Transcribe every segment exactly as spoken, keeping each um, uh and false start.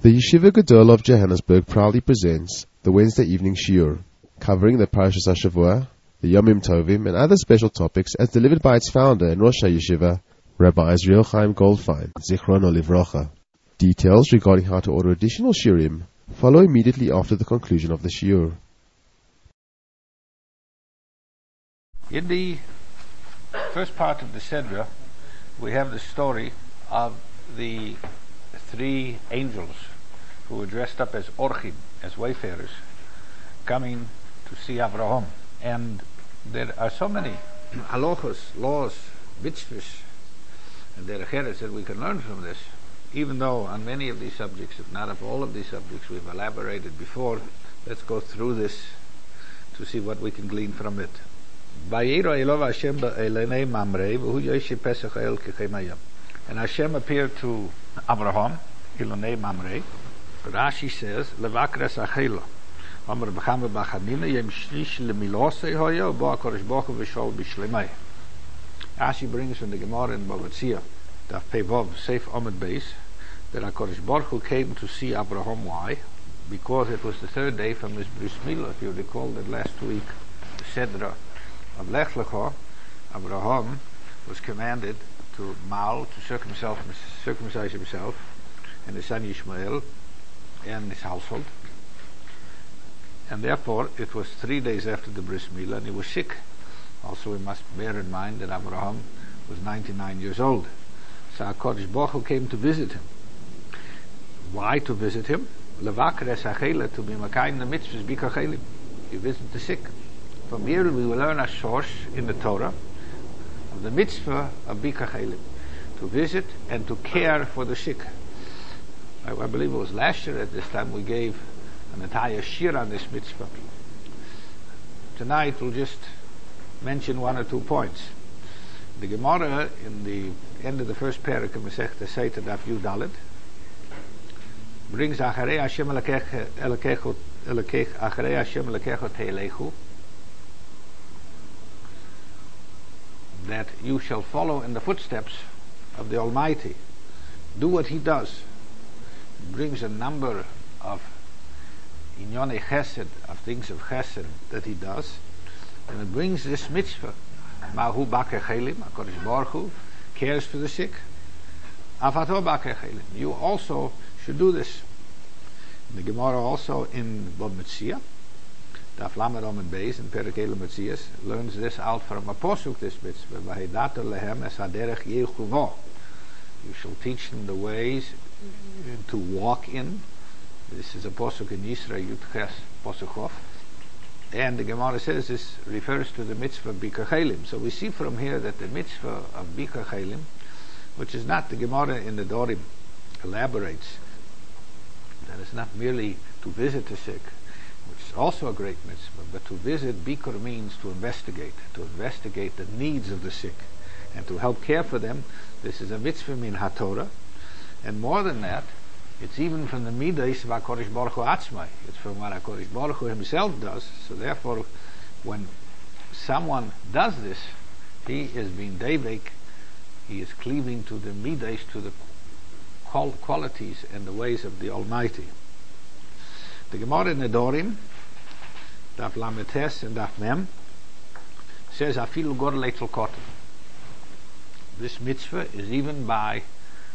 The Yeshiva Gedol of Johannesburg proudly presents the Wednesday evening shiur, covering the Parashas HaShavua, the Yomim Tovim, and other special topics as delivered by its founder and Rosh HaYeshiva, Rabbi Israel Chaim Goldfein, Zichrono Livrocha. Details regarding how to order additional shiurim follow immediately after the conclusion of the shiur. In the first part of the Sedra, we have the story of the three angels who were dressed up as orchim, as wayfarers, coming to see Avraham. And there are so many halachos, laws, mitzvahs, and derecheres that we can learn from this, even though on many of these subjects, if not of all of these subjects, we've elaborated before. Let's go through this to see what we can glean from it. And Hashem appeared to Abraham, Ilonei Mamre. Rashi says, Levakres Achela. Amr B'chama B'chanina, Yem Shlish Lemilosei Hoya, Bo HaKadosh Baruch Hu V'shol B'shlemei. Rashi brings from the Gemara in Bava Tzia, Daf Pevov, Seif Omid Beis, that HaKadosh Baruch Hu came to see Abraham. Why? Because it was the third day from his Bris Milah. If you recall that last week, the Sedra of Lech Lecha, Abraham was commanded to mal, to circumcise, circumcise himself, and his son Yishmael, and his household. And therefore, it was three days after the Bris Milah, and he was sick. Also, we must bear in mind that Abraham was ninety-nine years old. So HaKadosh Baruch Hu came to visit him. Why to visit him? Levakres Achela, to be makayim the mitzvahs bikachelim. You visit the sick. From here we will learn a source in the Torah of the mitzvah of bikachelim, to visit and to care for the sick. I, I believe it was last year at this time we gave an entire shir on this mitzvah. Tonight we'll just mention one or two points. The Gemara in the end of the first parak of Masechta Sotah Daf Yud Dalet brings Acharei Hashem Elokecha Acharei Hashem Elokecha Te'elechu, that you shall follow in the footsteps of the Almighty. Do what He does. It brings a number of inyonei chesed, of things of chesed that He does, and it brings this mitzvah. Mahu ba'kechelim, HaKadosh Baruch Hu cares for the sick. Afato ba'kechelim. You also should do this. The Gemara also in Bava Metzia, Daf Lamed Amud Beis in Perek Elul Metzias, learns this out from a posuk, this mitzvah. V'heidato lehem es haderech yechuvo. You shall teach them the ways to walk in. This is a posuk in Yisra Yud Ches Posuchov. And the Gemara says this refers to the mitzvah of bikachelim. So we see from here that the mitzvah of bikachelim, which is not, the Gemara in the Dorim elaborates, that it's not merely to visit the sick, which is also a great mitzvah, but to visit bikur means to investigate, to investigate the needs of the sick, and to help care for them. This is a mitzvah min haTorah, and more than that, it's even from the midas of HaKadosh Baruch Hu Atzmai. It's from what HaKadosh Baruch Hu Himself does. So therefore, when someone does this, he is being devek, he is cleaving to the midas, to the qual- qualities and the ways of the Almighty. The Gemara in Nedorim, Daf Lamed Tes and Daf Mem, says Afilu Godel Eitzel Kotten. This mitzvah is even by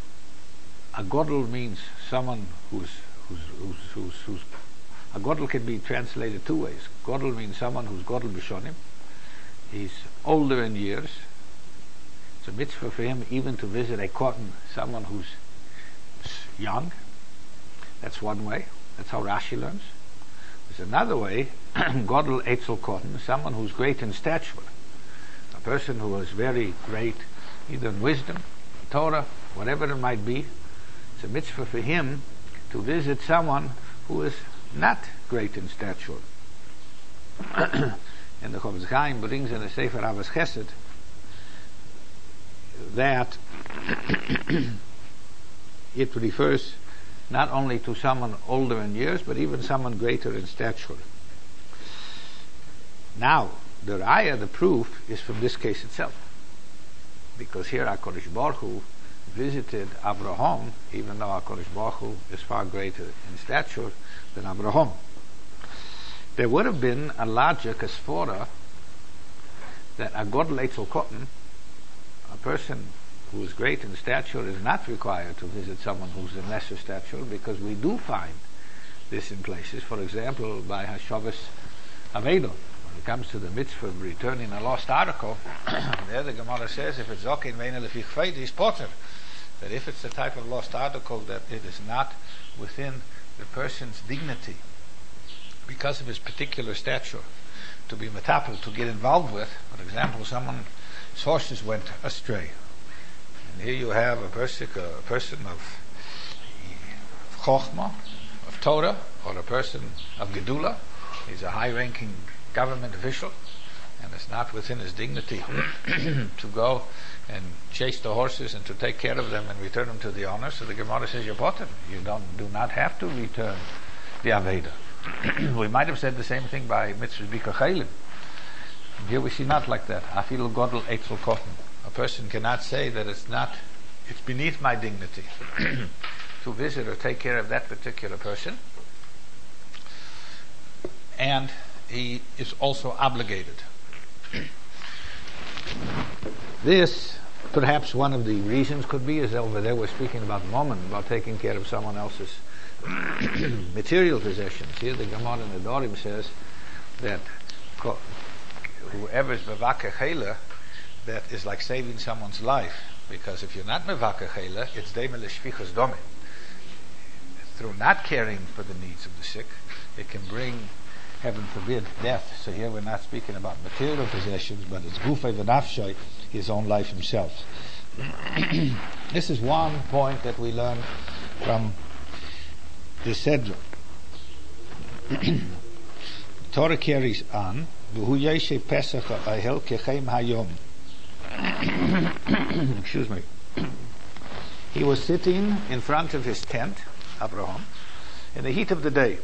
a Godel, means someone who's who's who's who's, who's a Godel can be translated two ways. Godel means someone who's Godel B'shonim. He's older in years. It's a mitzvah for him even to visit a cotton, someone who's young. That's one way. That's how Rashi learns. There's another way, Godel Eitzel Kotten, someone who's great in stature, a person who is very great, either in wisdom, Torah, whatever it might be. It's a mitzvah for him to visit someone who is not great in stature. And the Chofetz Chaim brings in the Sefer Avos Chesed that it refers not only to someone older in years, but even someone greater in stature. Now, the raya, the proof, is from this case itself. Because here HaKadosh Baruch Hu visited Abraham, even though HaKadosh Baruch Hu is far greater in stature than Abraham. There would have been a logic, a svora, that a Godel Eitzel Cotton, a person who is great in stature, is not required to visit someone who's in lesser stature, because we do find this in places. For example, by Hashavas Avedo, when it comes to the mitzvah of returning a lost article, there the Gemara says, if it's Zokin Veina Lefich Feid, he's potter. That if it's the type of lost article that it is not within the person's dignity, because of his particular stature, to be metapel, to get involved with. For example, someone's horses went astray. And here you have a person, a person of Chochmah, of Torah, or a person of Gedula. He's a high-ranking government official, and it's not within his dignity to go and chase the horses and to take care of them and return them to the owner. So the Gemara says, you're potter. You don't, do not have to return the Aveda. We might have said the same thing by mitzvah bikar chaylim. Here we see not like that. Afil godel eitzel kochen. A person cannot say that it's not, it's beneath my dignity to visit or take care of that particular person. And he is also obligated. This, perhaps one of the reasons could be, is over there we're speaking about moment, about taking care of someone else's material possessions. Here the Gemara in the Dorim says that whoever is mevakeh chela, that is like saving someone's life, because if you're not mevakeh chela, it's deimel shvichas domim. Through not caring for the needs of the sick, it can bring, heaven forbid, death. So here we're not speaking about material possessions, but it's gufay v'nafshay, his own life himself. This is one point that we learn from the Sedra. Torah carries on, V'hu yeshev Pesach ha'ahel kechem hayom. Excuse me. He was sitting in front of his tent, Abraham, in the heat of the day.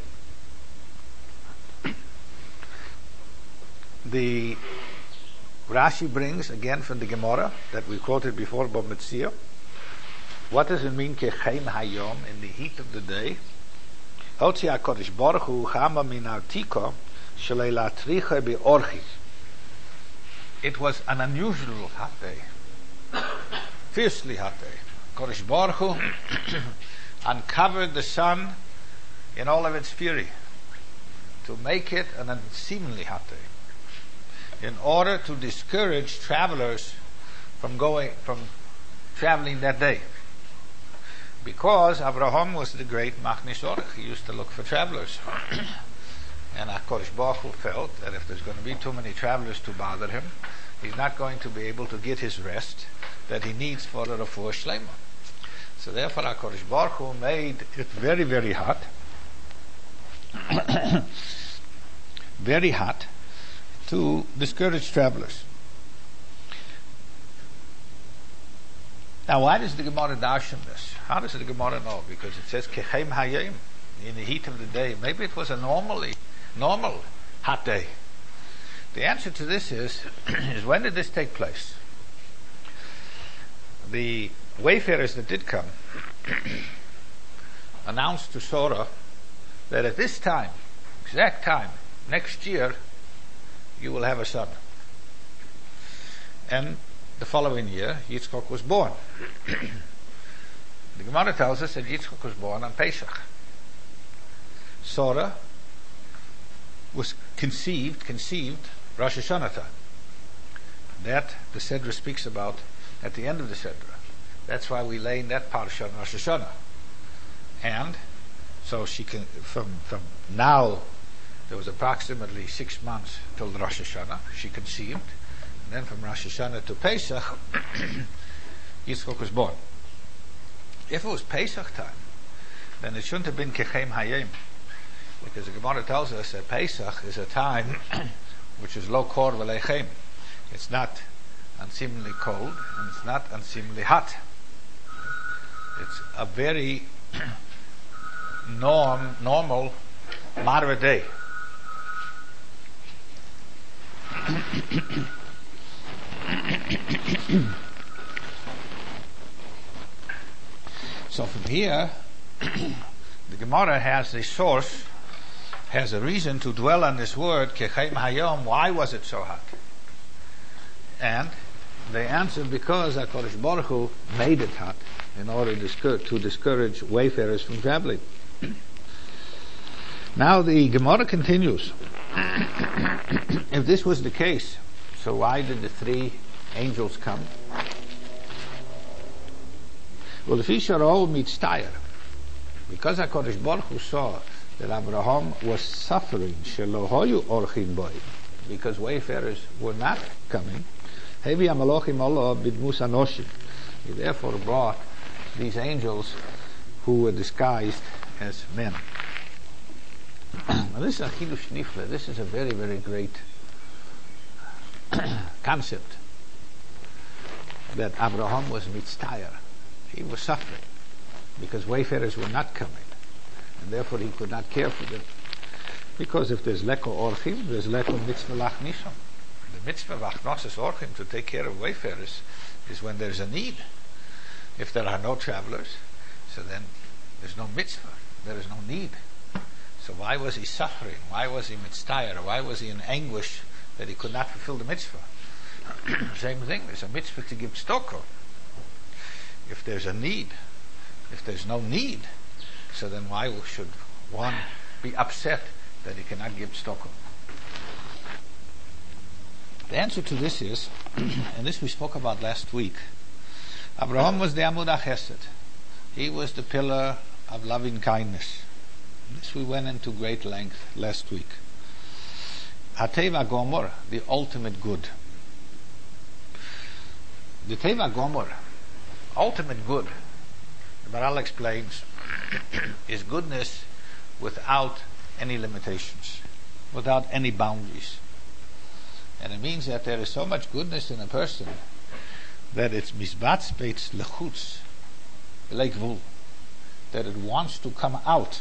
The Rashi brings, again from the Gemara, that we quoted before, Bob Metzia. What does it mean, kechem hayom, in the heat of the day? Hotzi HaKadosh Baruch Hu chama min artika shelei latricha beorchi. It was an unusual hot day, fiercely hot day. Kadosh Baruch Hu uncovered the sun in all of its fury to make it an unseemly hot day, in order to discourage travelers from going, from traveling that day. Because Abraham was the great Machnis Orach. He used to look for travelers. And HaKadosh Baruch Hu felt that if there's going to be too many travelers to bother him, he's not going to be able to get his rest that he needs for a refuah shlema. So therefore HaKadosh Baruch Hu made it very, very hot. Very hot, to discourage travelers. Now, why does the Gemara darshan this? How does the Gemara know? Because it says kechem hayim, in the heat of the day. Maybe it was a normally normal hot day. The answer to this is, is when did this take place? The wayfarers that did come announced to Sora that at this time, exact time, next year, you will have a son. And the following year, Yitzchak was born. The Gemara tells us that Yitzchak was born on Pesach. Sora was conceived, conceived Rosh Hashanah time. That the Sedra speaks about at the end of the Sedra. That's why we lay in that parsha on Rosh Hashanah. And so she can, from from now, there was approximately six months till Rosh Hashanah. She conceived. And then from Rosh Hashanah to Pesach, Yitzchak was born. If it was Pesach time, then it shouldn't have been Kechem Hayim, because the Gemara tells us that Pesach is a time which is lo kor v'lechem. It's not unseemly cold, and it's not unseemly hot. It's a very norm, normal, moderate day. So from here, the Gemara has the source, has a reason to dwell on this word, Kechem Hayom. Why was it so hot? And they answered, because HaKadosh Baruch Hu made it hot in order to discourage wayfarers from traveling. Now the Gemara continues. If this was the case, so why did the three angels come? Well, the fish are all mitztayr. Because HaKadosh Baruch Hu saw that Abraham was suffering, shelo hoyu orchin boy, because wayfarers were not coming, hevi amalochim Allah bidmus anoshim. He therefore brought these angels who were disguised as men. Now this is a chidush nifle. This is a very, very great concept. That Abraham was mitztayr. He was suffering because wayfarers were not coming, and therefore he could not care for them. Because if there's leko orchim, there's leko mitzvah lachnisham. The mitzvah lachnosis orchim, to take care of wayfarers, is when there's a need. If there are no travelers, so then there's no mitzvah. There is no need. So why was he suffering? Why was he mitztayr? Why was he in anguish that he could not fulfill the mitzvah? Same thing. There's a mitzvah to give tzedakah. If there's a need, if there's no need, so then why should one be upset that he cannot give tzedakah? The answer to this is, and this we spoke about last week, Abraham was the Amud HaChesed. He was the pillar of loving kindness. This we went into great length last week. HaTeva Gomor, the ultimate good. The Teva Gomor, ultimate good, the Baral explains, is goodness without any limitations, without any boundaries. And it means that there is so much goodness in a person that it's misbatz beitz lechutz, like vul, that it wants to come out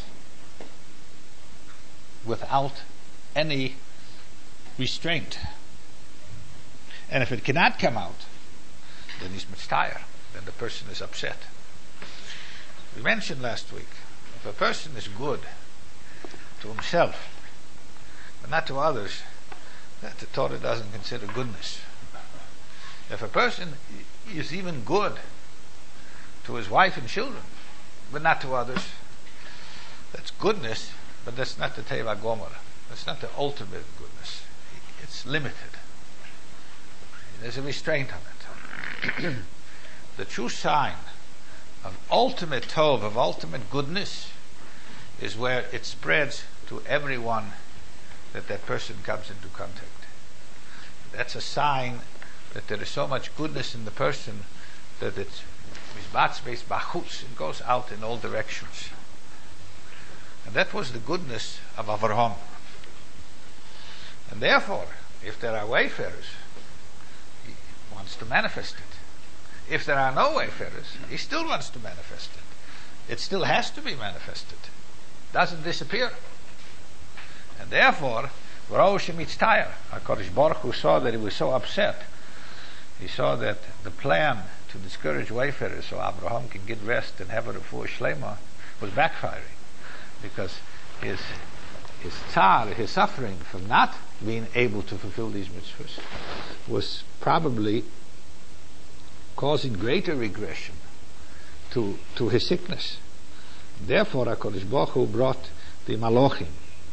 without any restraint. And if it cannot come out, then he's mitztayr, then the person is upset. We mentioned last week, if a person is good to himself, but not to others, that the Torah doesn't consider goodness. If a person is even good to his wife and children, but not to others, that's goodness, but that's not the Teva Gomor. That's not the ultimate goodness. It's limited. There's a restraint on it. The true sign of ultimate tov, of ultimate goodness, is where it spreads to everyone that that person comes into contact. That's a sign that there is so much goodness in the person that it's misbatzbeis bachutz, it goes out in all directions. And that was the goodness of Avraham. And therefore, if there are wayfarers, he wants to manifest it. If there are no wayfarers, he still wants to manifest it. It still has to be manifested. It doesn't disappear. And therefore, HaKadosh Baruch Hu saw that he was so upset. He saw that the plan to discourage wayfarers so Abraham can get rest and have a refuah shlema was backfiring, because his his tzar, his suffering from not being able to fulfill these mitzvahs, was probably causing greater regression to to his sickness. Therefore, HaKadosh Baruch Hu brought the Malochim.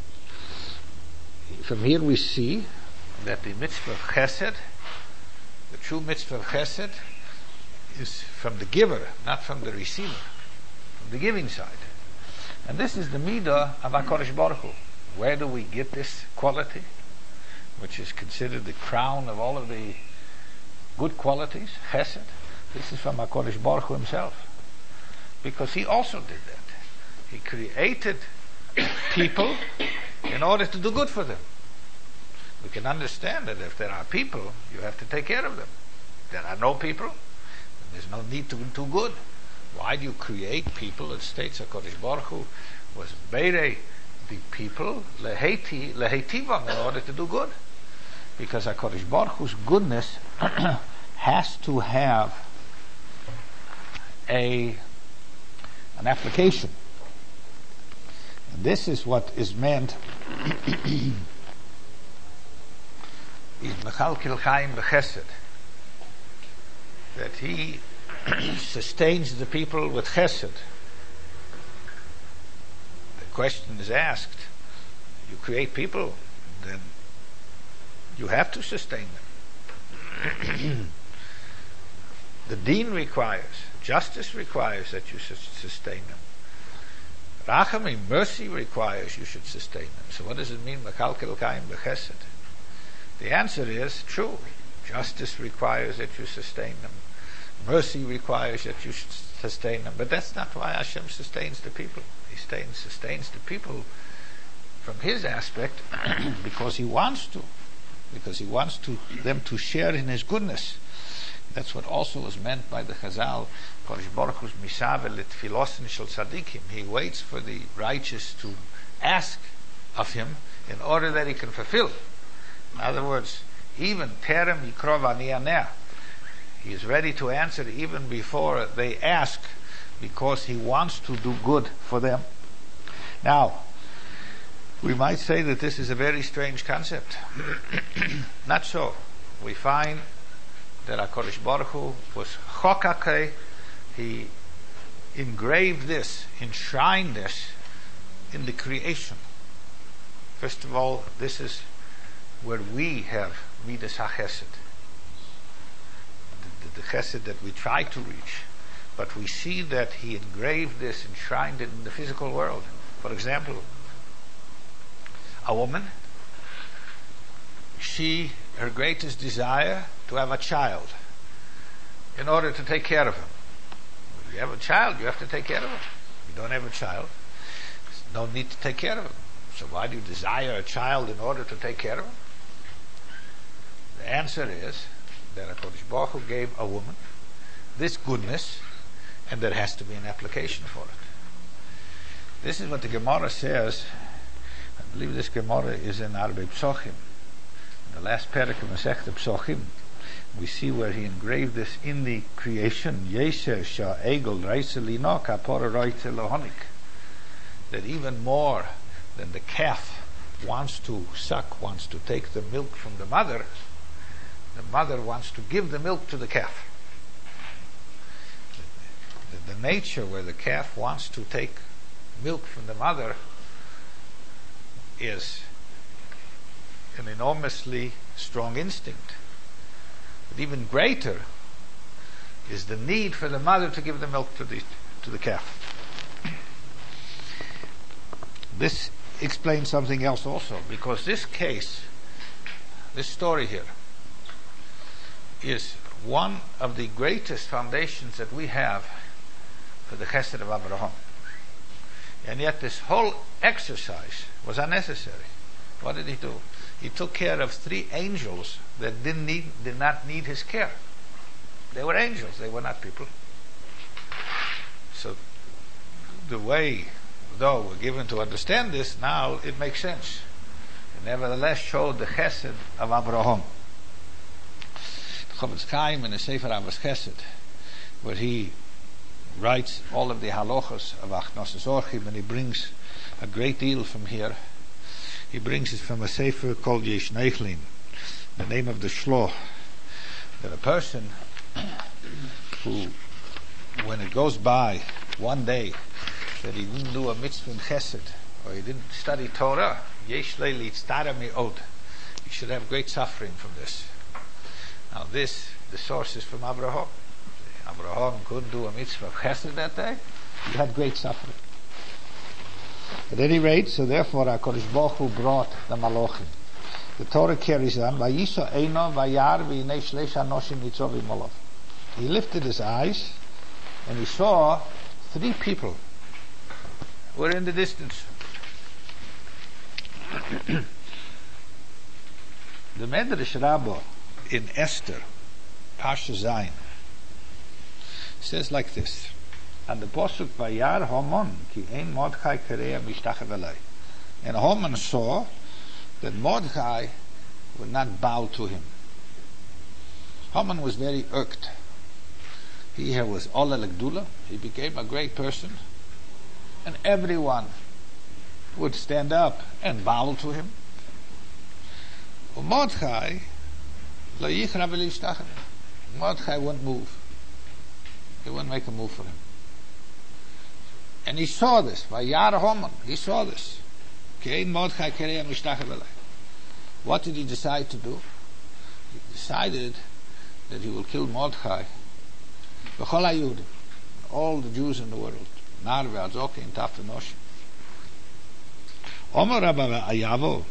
From here we see that the mitzvah of chesed, the true mitzvah of chesed, is from the giver, not from the receiver, from the giving side. And this is the midah of HaKadosh Baruch Hu. Where do we get this quality, which is considered the crown of all of the good qualities, chesed? This is from HaKadosh Baruch Hu himself, because he also did that. He created people in order to do good for them. We can understand that if there are people, you have to take care of them. If there are no people, then there's no need to do good. Why do you create people? It states HaKadosh Baruch Hu was beirei the people leheti lehetivam, in order to do good. Because HaKadosh Baruch Hu's goodness has to have a an application. And this is what is meant in Mechalkel Chaim B'Chesed, that he sustains the people with Chesed. The question is asked, you create people, then you have to sustain them. The deen requires, justice requires that you should sustain them. Rachamim, mercy requires you should sustain them. So what does it mean, Mechalkel Chaim B'Chesed? The answer is true. Justice requires that you sustain them. Mercy requires that you should sustain them. But that's not why Hashem sustains the people. He sustains, sustains the people from His aspect because He wants to. Because He wants to them to share in His goodness. That's what also is meant by the Chazal. Kodesh Baruch Hu's misavel letfilosin shel tzadikim. He waits for the righteous to ask of Him in order that He can fulfill. In other words, even terem yikrov ani aneh, He is ready to answer even before they ask, because He wants to do good for them. Now, we might say that this is a very strange concept. Not so. We find that HaKadosh Baruch Hu was chokakei. He engraved this, enshrined this in the creation. First of all, this is where we have midas hachesed, the, the, the chesed that we try to reach. But we see that He engraved this, enshrined it in the physical world. For example, a woman, she, her greatest desire, to have a child in order to take care of him. If you have a child, you have to take care of him. If you don't have a child, there's no need to take care of him. So why do you desire a child in order to take care of him? The answer is that HaKadosh Baruch Hu gave a woman this goodness, and there has to be an application for it. This is what the Gemara says. I believe this Gemara is in Arbe Psochim. In the last parak of Masechta Psochim, we see where he engraved this in the creation. Yesher sha egel reise lino kapora reise lohonik. That even more than the calf wants to suck, wants to take the milk from the mother, the mother wants to give the milk to the calf. The, the nature where the calf wants to take milk from the mother is an enormously strong instinct. But even greater is the need for the mother to give the milk to the to the calf. This explains something else also, because this case, this story here, is one of the greatest foundations that we have for the chesed of Abraham. And yet this whole exercise was unnecessary. What did he do? He took care of three angels that didn't need, did not need his care. They were angels, they were not people. So the way, though we're given to understand this, now it makes sense. It nevertheless showed the chesed of Abraham. The Chofetz Chaim in the Sefer Avos Chesed, where he writes all of the halachos of Achnos Orchim, and he brings a great deal from here. He brings it from a sefer called Yesh Neichlin, the name of the shloh, that a person who, when it goes by one day that he didn't do a mitzvah in chesed, or he didn't study Torah, Yesh Leili Tztara Me'od, he should have great suffering from this. Now this, the source is from Abraham. Abraham couldn't do a mitzvah of chesed that day. He had great suffering. At any rate, so therefore HaKadosh Baruch Hu brought the Malachim. The Torah carries on, Vayisha Eino Vayar V'inei Shleish Anoshim Nitzovim Olav. He lifted his eyes and he saw three people who were in the distance. The Medrash Rabbah in Esther, Parsha Zayin, says like this: and the pasuk Vayar Haman ki ein Mordechai kereya mishtachev elai. And Haman saw that Mordechai would not bow to him. Haman was very irked. He was Ola Legdula. He became a great person, and everyone would stand up and bow to him. Mordechai, lo yichra v'lo yishtachar. Mordechai wouldn't move. He wouldn't make a move for him. And he saw this. Vayar Haman. He saw this. Kein Mordechai kerei mishtachar v'lei. What did he decide to do? He decided that he will kill Mordechai. V'chol haYudim, all the Jews in the world. Nar ve'azoki and Taf v'noshim. Omer Rabbi Ayavo.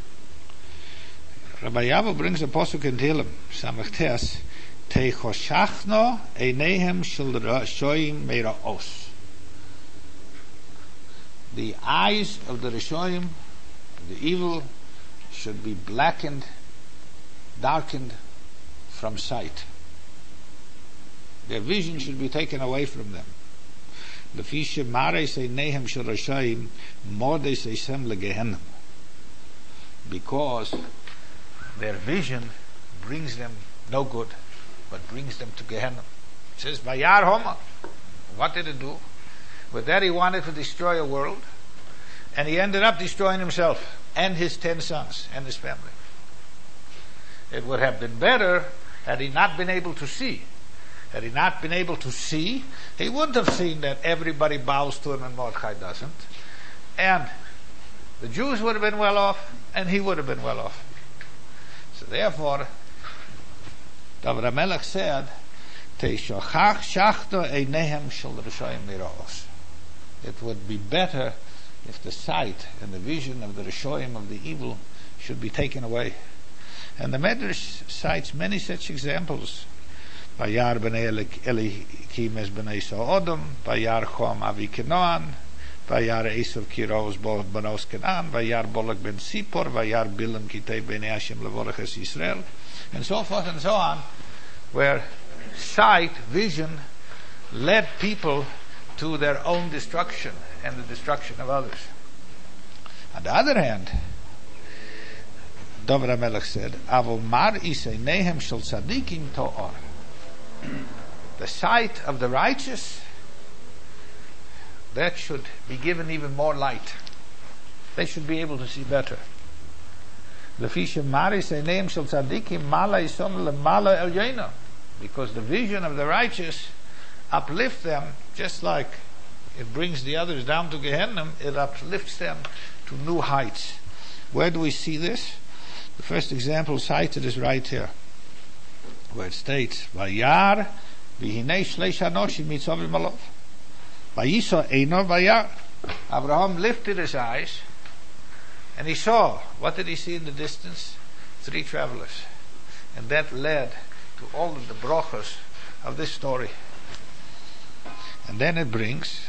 Rabbi Ayavo brings a posuk in Tehillim, Samech Tes, Teichoshachno einehem shel Rishoyim meira'os. The eyes of the Rishoyim, the evil, should be blackened, darkened from sight. Their vision should be taken away from them. Lefishe mares einehem shel Rishoyim mordes eisem legehennem. Because their vision brings them no good, but brings them to Gehenna. It says, Vayar Haman. What did it do? With that he wanted to destroy a world, and he ended up destroying himself and his ten sons and his family. It would have been better had he not been able to see. Had he not been able to see, he wouldn't have seen that everybody bows to him and Mordechai doesn't. And the Jews would have been well off, and he would have been well off. So therefore, David HaMelech said, Teishochach shachto einehem shel Rishoyim meira'os. It would be better if the sight and the vision of the Rishoyim, of the evil, should be taken away. And the Medrash cites many such examples. Vayar b'nei Elikim es b'nei Sodom, Vayar Chom avi Kenoan, Vayar Esav kiros banos Kenan, Vayar Bolak ben Sipor, Vayar Bilam kitei b'nei Hashem levorach es Yisrael, and so forth and so on, where sight, vision, led people to their own destruction and the destruction of others. On the other hand, David HaMelech said, Avo mar isei nehem shel tzadikim to'or. The sight of the righteous, that should be given even more light. They should be able to see better. Because the vision of the righteous uplifts them, just like it brings the others down to Gehenna, it uplifts them to new heights. Where do we see this? The first example cited is right here, where it states, Vayar v'hinei shleish anoshim mitzovim alov. Vayiso eino vayar. Abraham lifted his eyes, and he saw. What did he see in the distance? Three travelers. And that led to all of the brachos of this story. And then it brings,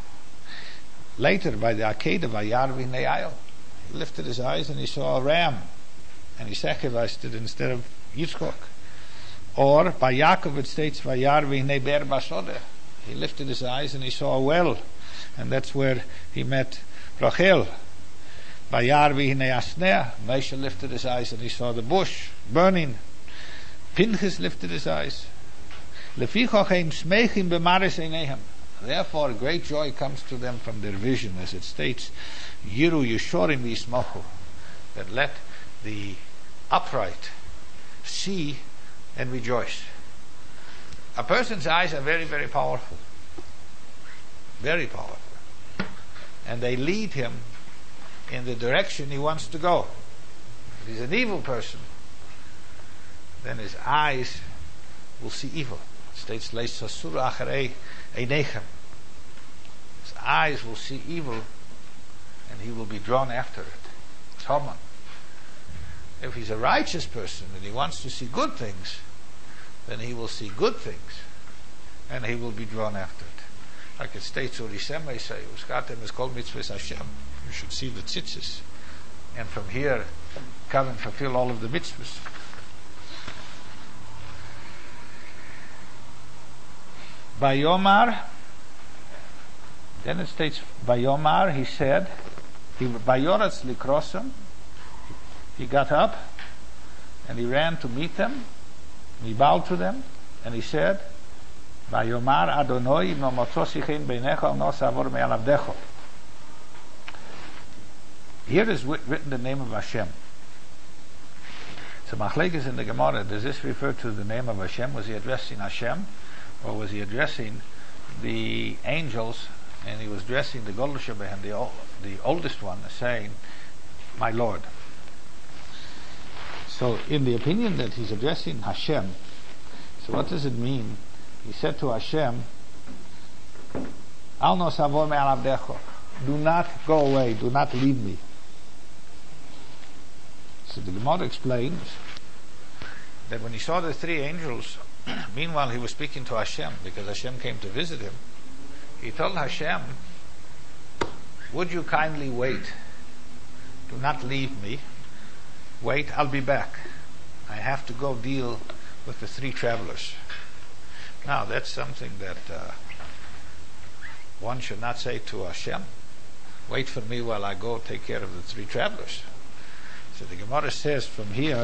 later by the Akedah, Vayar v'hinei ayil. He lifted his eyes and he saw a ram, and he sacrificed it instead of Yitzchok. Or by Yaakov it states, Vayar v'hinei ber basodeh. He lifted his eyes and he saw a well, and that's where he met Rachel. Vayar v'hinei asneh. Moshe lifted his eyes and he saw the bush burning. Pinchas lifted his eyes. Lefichach ein smechim b'maris eineihem. Therefore, great joy comes to them from their vision, as it states, Yiru Yeshorim v'yismochu, that let the upright see and rejoice. A person's eyes are very, very powerful. Very powerful. And they lead him in the direction he wants to go. If he's an evil person, then his eyes will see evil. It states, Leis sasur acharei einechem. His eyes will see evil, and he will be drawn after it. It's Haman. If he's a righteous person and he wants to see good things, then he will see good things, and he will be drawn after it. Like it states, Urisem may say, Uskatem is called mitzvahs Hashem. You should see the tzitzis, and from here come and fulfill all of the mitzvahs. Bayomar, then it states, Bayomar, he said, he Bayoratz likrosem, he got up and he ran to meet them. He bowed to them and he said, Vayomar Adonai no motzosichin beinecha no savor me'alavdecho. Here is writ- written the name of Hashem. So Machlekes in the Gemara, does this refer to the name of Hashem? Was he addressing Hashem, or was he addressing the angels? And he was addressing the Golden Shabbat, the ol- the oldest one, saying, "My Lord." So, in the opinion that he's addressing Hashem, so what does it mean? He said to Hashem, "Al no savor me'al avdecho." Do not go away. Do not leave me. So the Gemara explains that when he saw the three angels, meanwhile he was speaking to Hashem, because Hashem came to visit him. He told Hashem, "Would you kindly wait? Do not leave me. Wait, I'll be back. I have to go deal with the three travelers." Now that's something that uh, one should not say to Hashem. Wait for me while I go take care of the three travelers. So the Gemara says from here,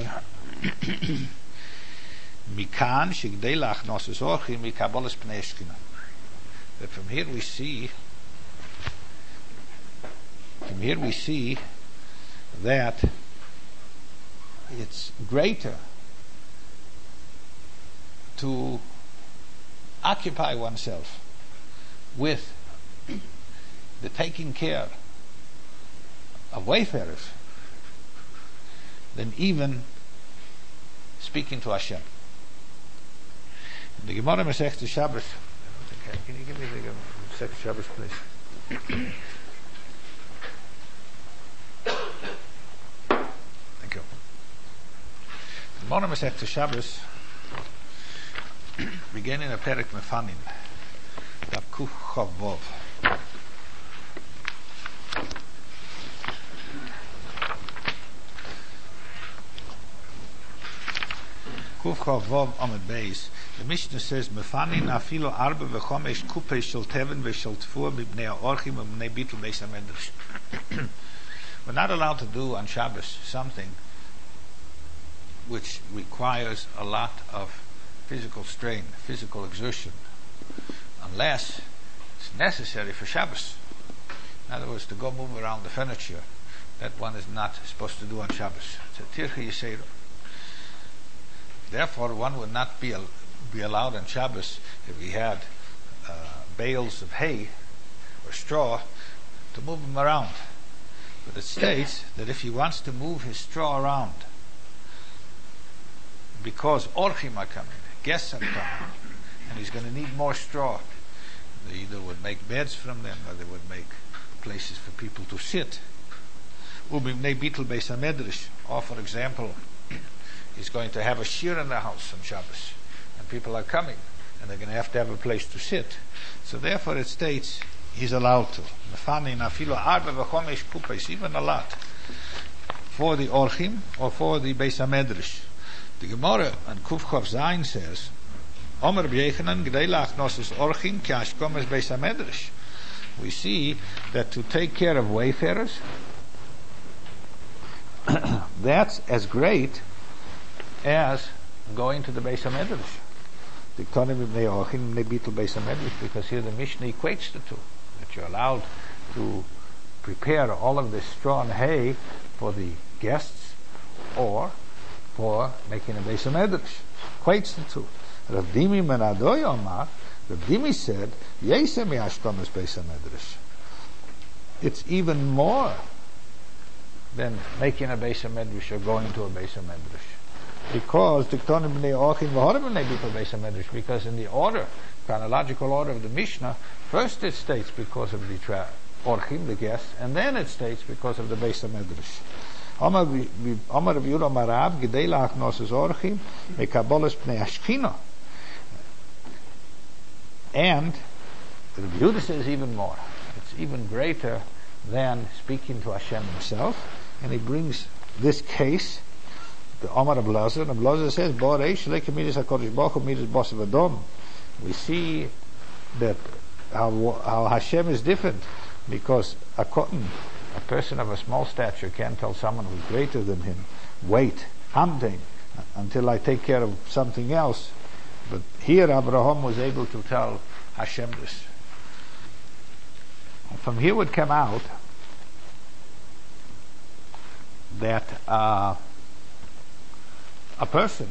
Mikan shigdei lachnos orchim mikabolas pnei Shekhinah. That from here we see, from here we see that it's greater to occupy oneself with the taking care of wayfarers than even speaking to Hashem. The Gemara Masechta Shabbos. Can you give me the Masechta Shabbos, please? Thank you. The Gemara Masechta Shabbos, beginning of Perek Mefanim, Daf Kuf Chav Vov. Kuf Chav Vov Amud Beis. The Mishnah says, "Mefanin afilo arba v'chomesh kupei shel teven v'shel tfua mibnei ha'orchim v'mnei bitul beis hamedrash." We're not allowed to do on Shabbos something which requires a lot of physical strain, physical exertion, unless it's necessary for Shabbos. In other words, to go move around the furniture, that one is not supposed to do on Shabbos. It's a tircha yisera. Therefore, one would not be al- be allowed on Shabbos if he had uh, bales of hay or straw to move them around. But it states that if he wants to move his straw around, because orchim are coming, guests are coming, and he's going to need more straw, they either would make beds from them or they would make places for people to sit. Or, for example, he's going to have a shir in the house on Shabbos, and people are coming, and they're going to have to have a place to sit. So therefore it states he's allowed to. Even a lot. For the Orchim, or for the Beis HaMedrash. The Gemara on Kuf Chav Zayin says, Omer b'yechanan g'dei lachnos Orchim ki ashkom es Beis HaMedrash. We see that to take care of wayfarers, that's as great as going to the Beis HaMedrash. Because here the Mishnah equates the two, that you're allowed to prepare all of this straw and hay for the guests or for making a Beis HaMedrash. Equates the two. Rav Dimi Menadoy Omar, Rav Dimi said, Yesem yashkom es Beis HaMedrash. It's even more than making a Beis HaMedrash or going to a Beis HaMedrash. Because because in the order, chronological order of the Mishnah, first it states because of the tra- orchim, the guests, and then it states because of the Beis HaMedrash. Amar Rav Yehuda Amar Rav, Gidei lachnos es orchim, mekabolas pnei Shekhinah. And Rav Yehuda says even more. It's even greater than speaking to Hashem himself, and he brings this case. The Omar Ablazer, and Ablazer says, we see that how, how Hashem is different, because a cotton, a person of a small stature can't tell someone who's greater than him, wait, hamtein, until I take care of something else. But here Abraham was able to tell Hashem this. And from here would come out that uh, a person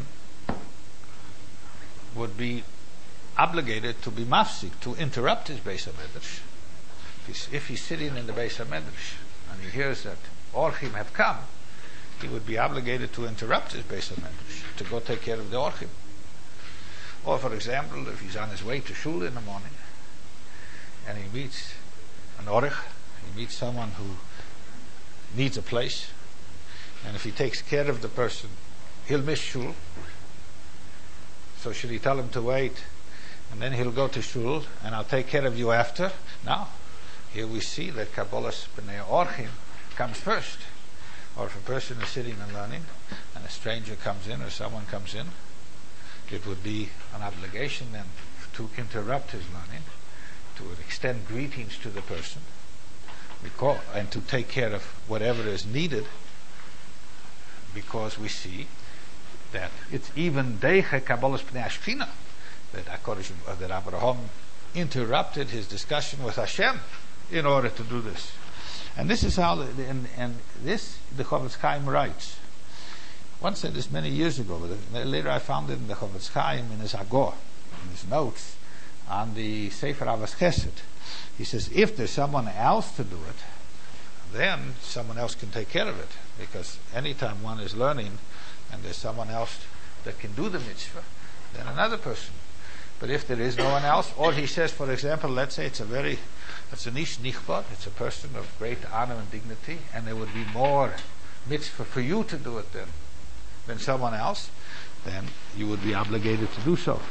would be obligated to be mafsik, to interrupt his Beis HaMedrash. If he's, if he's sitting in the Beis HaMedrash and he hears that Orchim have come, he would be obligated to interrupt his Beis HaMedrash, to go take care of the Orchim. Or, for example, if he's on his way to shul in the morning and he meets an Orich, he meets someone who needs a place, and if he takes care of the person, he'll miss shul. So should he tell him to wait, and then he'll go to shul, and I'll take care of you after? No. Here we see that Kabbalah's B'nai Orchim comes first. Or if a person is sitting and learning, and a stranger comes in, or someone comes in, it would be an obligation then to interrupt his learning, to extend greetings to the person, because, and to take care of whatever is needed, because we see that it's even Deiche Kabbalah's Pnei Ashkina that HaKadosh, uh, that Abraham interrupted his discussion with Hashem in order to do this. And this is how, the, and, and this the Chofetz Chaim writes. Once said this many years ago, but later I found it in the Chofetz Chaim in his Agor, in his notes on the Sefer Avos Chesed. He says, if there's someone else to do it, then someone else can take care of it. Because anytime one is learning and there's someone else that can do the mitzvah, then another person. But if there is no one else, or he says, for example, let's say it's a very, it's an ish nichbad, it's a person of great honor and dignity, and there would be more mitzvah for you to do it than, than someone else, then you would be obligated to do so.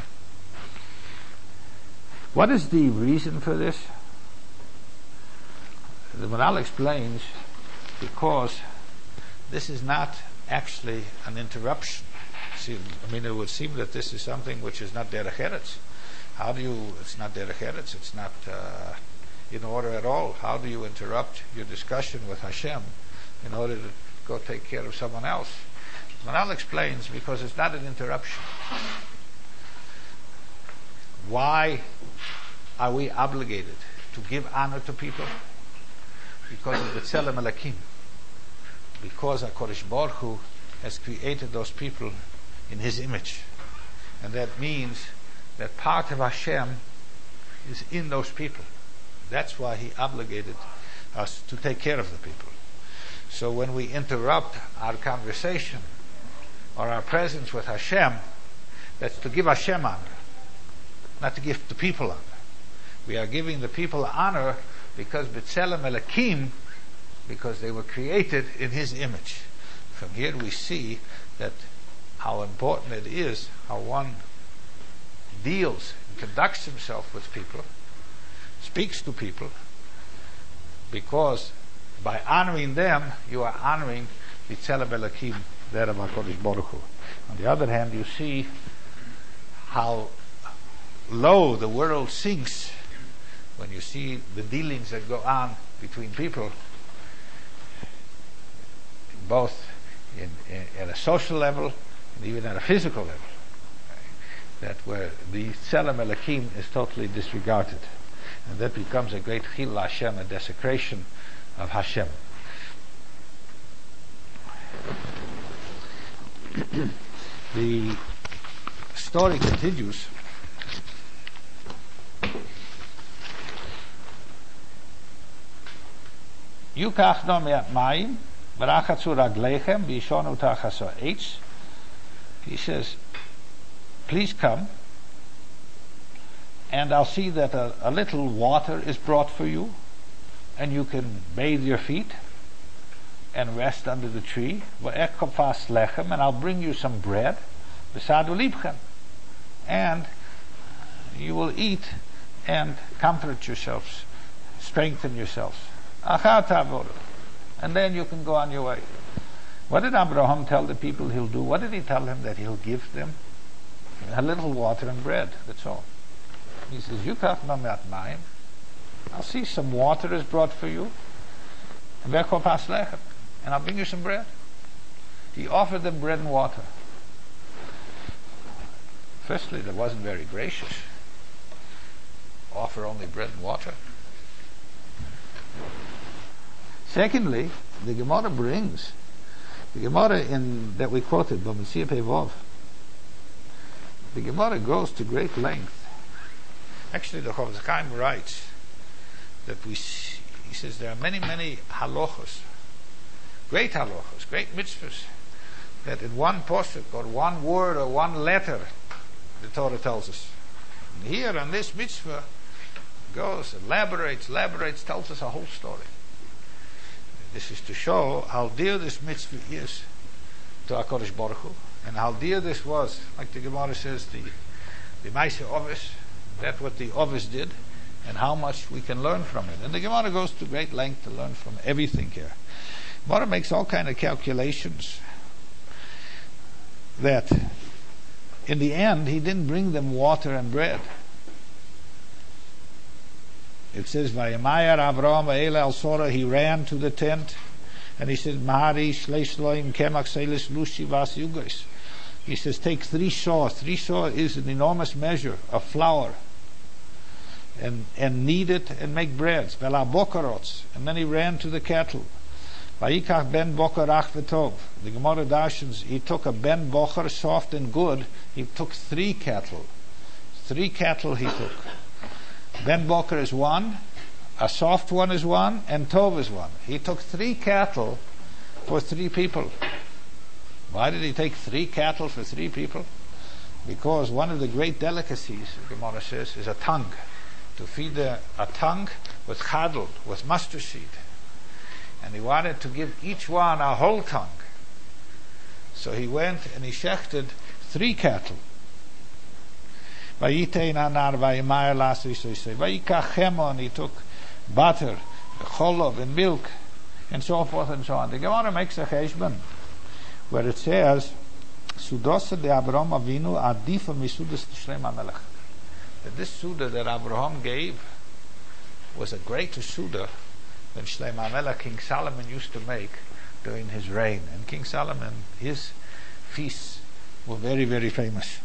What is the reason for this? The Maharal explains, because this is not actually an interruption. See, I mean, it would seem that this is something which is not derech eretz. How do you, it's not derech eretz, it's not uh, in order at all. How do you interrupt your discussion with Hashem in order to go take care of someone else? Maharal explains, because it's not an interruption. Why are we obligated to give honor to people? Because of the Tzelem Elokim. Because HaKadosh Baruch Hu has created those people in His image. And that means that part of Hashem is in those people. That's why He obligated us to take care of the people. So when we interrupt our conversation or our presence with Hashem, that's to give Hashem honor, not to give the people honor. We are giving the people honor because B'Tselem Elokim, because they were created in His image. From here we see that how important it is how one deals, conducts himself with people, speaks to people, because by honoring them, you are honoring B'Tselem Elokim, that of HaKadosh Baruch Hu. On the other hand, you see how low the world sinks when you see the dealings that go on between people, both in, in, at a social level and even at a physical level, that where the Tzelem Elokim is totally disregarded, and that becomes a great Chil Hashem, a desecration of Hashem. The story continues. Yukach no me'at mayim v'rachatzu raglechem v'yishonu tachas ha'etz. He says, please come, and I'll see that a, a little water is brought for you, and you can bathe your feet and rest under the tree. V'ekofas lechem, and I'll bring you some bread. V'sadu libchem, and you will eat and comfort yourselves, strengthen yourselves. And then you can go on your way. What did Abraham tell the people he'll do? What did he tell them that he'll give them? A little water and bread, that's all. He says, Yukach no me'at mayim. I'll see some water is brought for you. And I'll bring you some bread. He offered them bread and water. Firstly, that wasn't very gracious. Offer only bread and water. Secondly, the Gemara brings The Gemara in that we quoted, B'Metzia Pei Vav, the Gemara goes to great length. Actually, the Chofetz Chaim writes that we see, he says there are many, many halachos, great halachos, great mitzvahs, that in one posuk or one word or one letter, the Torah tells us. And here on this mitzvah goes, elaborates, elaborates, tells us a whole story. This is to show how dear this mitzvah is to HaKadosh Baruch Hu, and how dear this was, like the Gemara says, the the Maaseh Ovis, that's what the Ovis did, and how much we can learn from it. And the Gemara goes to great length to learn from everything here. Gemara makes all kind of calculations that in the end he didn't bring them water and bread. It says, Vayamayar Avraham Va'ela al Sora, he ran to the tent, and he said, Mahari Shleish Loim Kemak Seilis Lushi Vas Yugos. He says, take three shaw. Three shaw is an enormous measure of flour, and and knead it and make breads. Vela Bokarots, and then he ran to the cattle. Vayikach Ben Bokarach V'tov. The Gemara Dashens, he took a Ben Bocher, soft and good. He took three cattle. Three cattle he took. Ben Boker is one, a soft one is one, and Tov is one. He took three cattle for three people. Why did he take three cattle for three people? Because one of the great delicacies, the Gemara says, is a tongue. To feed a, a tongue with chadl, with mustard seed. And he wanted to give each one a whole tongue. So he went and he shechted three cattle. Vayitein anar vayimayar lasi, so he said, Vayikach chemo, and he took butter, cholov, and milk, and so forth and so on. The Gemara makes a cheshbon where it says, Sudosa de Avraham Avinu adifa misudas Shlomo HaMelech. That this Suda that Avraham gave was a greater Suda than Shlomo HaMelech, King Solomon, used to make during his reign. And King Solomon, his feasts were very, very famous.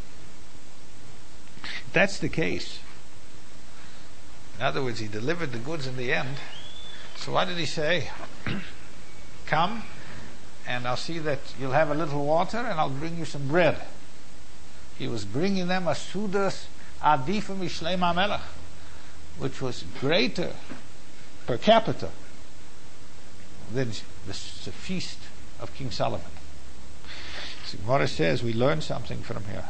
That's the case. In other words, he delivered the goods in the end. So what did he say? Come, and I'll see that you'll have a little water, and I'll bring you some bread. He was bringing them a sudas adifa mishleim HaMelech, which was greater per capita than the, the feast of King Solomon. So Gemara says we learn something from here.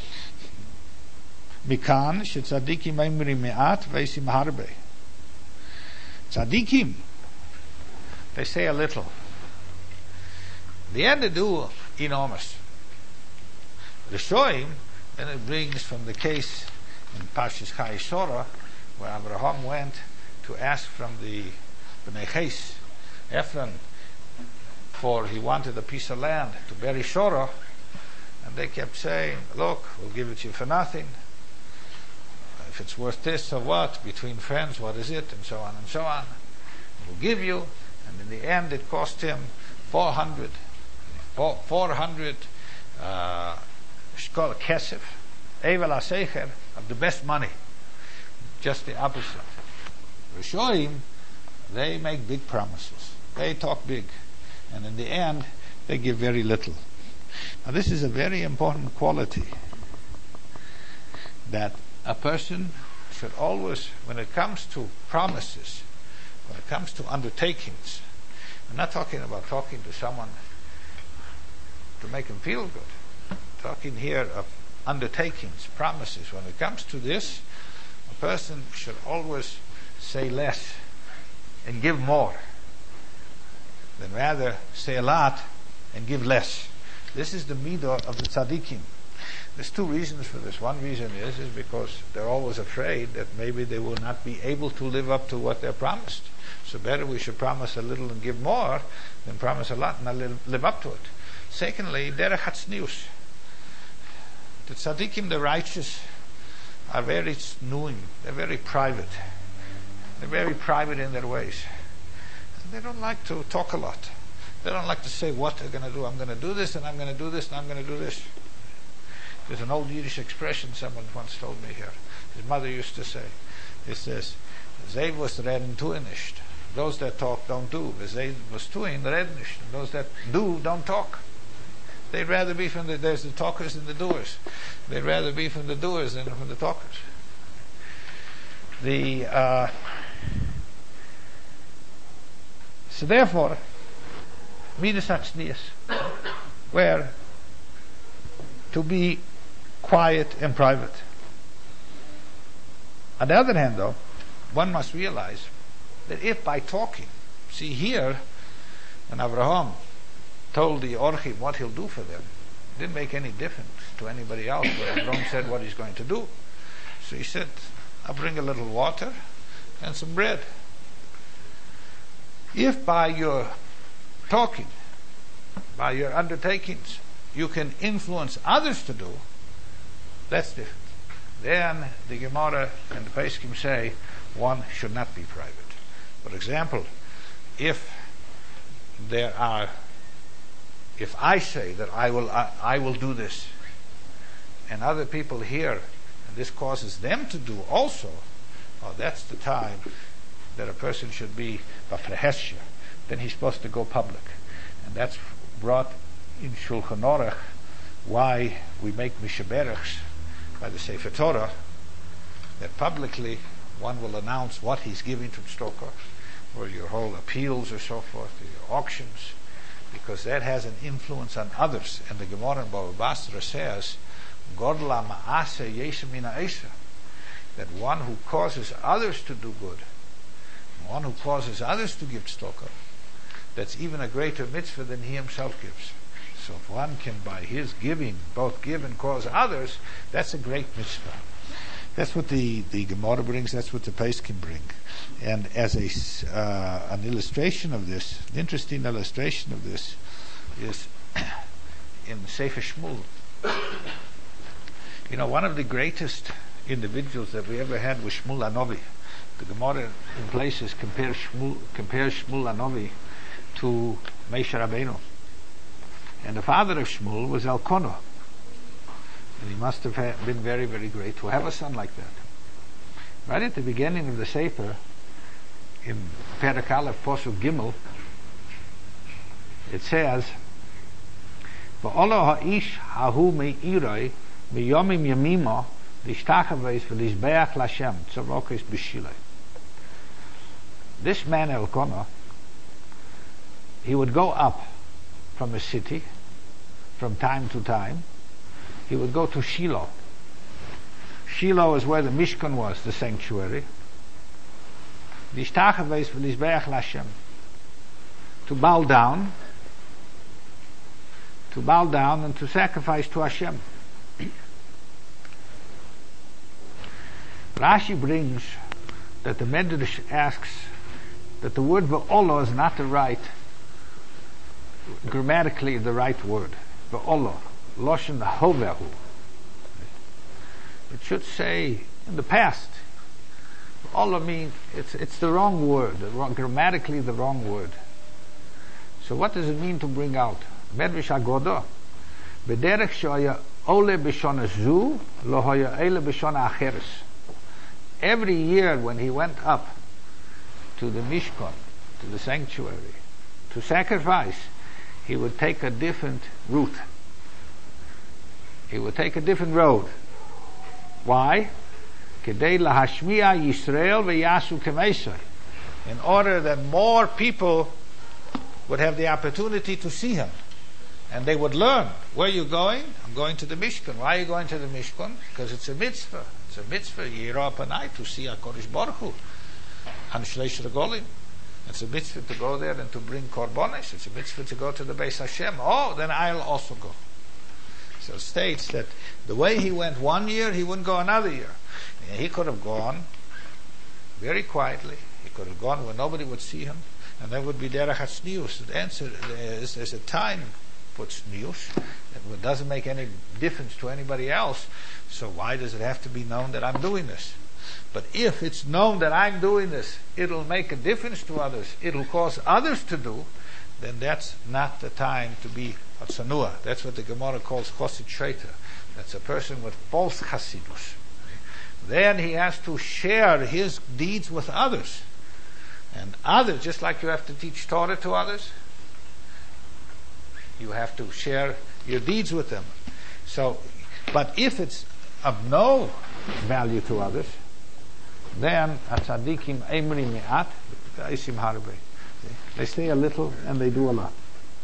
Mikan shetzadikim emri me'at veisim harbe. Tzadikim, they say a little. The end they do enormous. The Shoim, then it brings from the case in Parshas Chayei Sarah, where Abraham went to ask from the Bnei Ches, Ephron, for he wanted a piece of land to bury Sarah, and they kept saying, look, we'll give it to you for nothing. If it's worth this, so what? Between friends, what is it? And so on and so on. We'll give you, and in the end it cost him four hundred, four hundred uh, shkol kesef, evel hasecher, of the best money. Just the opposite. Rishoim, they make big promises. They talk big. And in the end, they give very little. Now this is a very important quality, that a person should always, when it comes to promises, when it comes to undertakings, I'm not talking about talking to someone to make him feel good. I'm talking here of undertakings, promises. When it comes to this, a person should always say less and give more, than rather say a lot and give less. This is the midah of the tzaddikim. There's two reasons for this. One reason is is because they're always afraid that maybe they will not be able to live up to what they're promised. So better we should promise a little and give more than promise a lot and not live, live up to it. Secondly, derech hatznius. The tzaddikim, the righteous, are very tznuim. They're very private. They're very private in their ways. And they don't like to talk a lot. They don't like to say what they're going to do. I'm going to do this, and I'm going to do this, and I'm going to do this. There's an old Yiddish expression someone once told me here. His mother used to say, it says, "Zij was reden tue nicht." Those that talk don't do. Was tuin red nicht. Those that do don't talk. They'd rather be from the, there's the talkers and the doers. They'd rather be from the doers than from the talkers. The uh, so therefore, midas hatznius, where to be quiet and private. On the other hand, though, one must realize that if by talking, see here, when Avraham told the Orchim what he'll do for them, it didn't make any difference to anybody else, but Avraham said what he's going to do. So he said, I'll bring a little water and some bread. If by your talking, by your undertakings, you can influence others to do, that's different. Then the Gemara and the Pesachim say one should not be private. For example, if there are, if I say that I will, I, I will do this, and other people hear, and this causes them to do also, oh, that's the time that a person should be b'frehesha. Then he's supposed to go public, and that's brought in Shulchan Aruch why we make mishaberachs by the Sefer Torah, that publicly one will announce what he's giving to tzedakah, or your whole appeals or so forth, your auctions, because that has an influence on others. And the Gemara in Bava Basra says, Godla ma'ase yesha mina esha, that one who causes others to do good, one who causes others to give tzedakah, that's even a greater mitzvah than he himself gives. So if one can, by his giving, both give and cause others, that's a great mitzvah. That's what the, the Gemara brings, that's what the Pesachim bring. And as a, uh, an illustration of this, an interesting illustration of this, is in Sefer Shmuel. You know, one of the greatest individuals that we ever had was Shmuel Hanavi. The Gemara in places compares Shmuel, compares Shmuel Hanavi to Moshe Rabbeinu. And the father of Shmuel was Elkanah. And he must have had been very, very great to have a son like that. Right at the beginning of the Sefer, in Perek Aleph Posuk Gimel, it says, "V'olo ha'ish hahu me'iroi miyomim yamimo l'ishtachaveis v'lizbeach l'Hashem tzarokes b'shiloi." This man Elkanah, he would go up from a city from time to time. He would go to Shiloh. Shiloh is where the Mishkan was, the sanctuary. To bow down, to bow down and to sacrifice to Hashem. Rashi brings that the Medrash asks that the word Ve'olo is not the right, grammatically the right word. Ve'olo. Loshen hovehu. It should say in the past. Ve'olo means it's it's the wrong word, the wrong, grammatically the wrong word. So what does it mean to bring out? Medrash Agoda. B'derech shoya ole b'shona zu lo hoya ele b'shona acheres. Every year when he went up to the Mishkan, to the sanctuary, to sacrifice, he would take a different route. He would take a different road. Why? Kedei lahashmiya Yisrael ve'yasu k'meisai. In order that more people would have the opportunity to see him. And they would learn. Where are you going? I'm going to the Mishkan. Why are you going to the Mishkan? Because it's a mitzvah. It's a mitzvah, Yirah Panai, to see HaKadosh Baruch Hu. Hanshleish Regolim. It's a mitzvah to go there and to bring korbanos. It's a mitzvah to go to the Beis Hashem. Oh, then I'll also go. So it states that the way he went one year, he wouldn't go another year. He could have gone very quietly. He could have gone where nobody would see him, and that would be derech hatznius. The answer is there's a time for tznius. It doesn't make any difference to anybody else. So why does it have to be known that I'm doing this? But if it's known that I'm doing this, it'll make a difference to others, it'll cause others to do, then that's not the time to be a tzanua. That's what the Gemara calls chosid shreita. That's a person with false chasidus. Then he has to share his deeds with others. And others, just like you have to teach Torah to others, you have to share your deeds with them. So, but if it's of no value to others, then Tzadikim Emri Me'at, Isim Harbe. They say a little and they do a lot.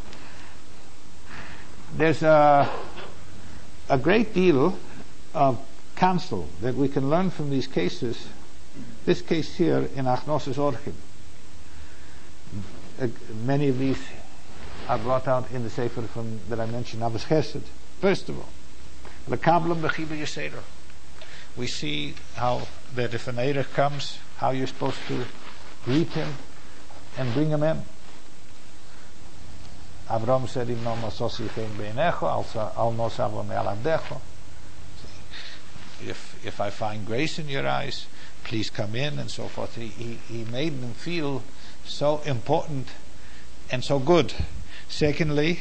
There's a, a great deal of counsel that we can learn from these cases. This case here in Achnosos Orchim. Uh, many of these are brought out in the Sefer from, that I mentioned, Avos Chesed. First of all, Lekablam Bechiba Yeseder. We see how that if an Eirech comes, how you're supposed to greet him and bring him in. Avram said, "Im no mososi chen beinecho, al nosavo me'alavdecho." If if I find grace in your eyes, please come in, and so forth. He, he he made them feel so important and so good. Secondly,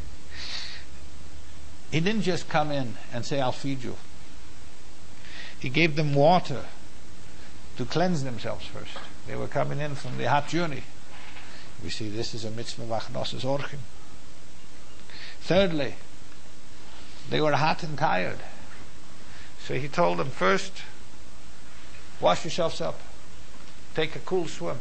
he didn't just come in and say, "I'll feed you." He gave them water to cleanse themselves first. They were coming in from the hot journey. We see this is a mitzvah of Achnosos Orchim. Thirdly, they were hot and tired. So he told them, first, wash yourselves up. Take a cool swim.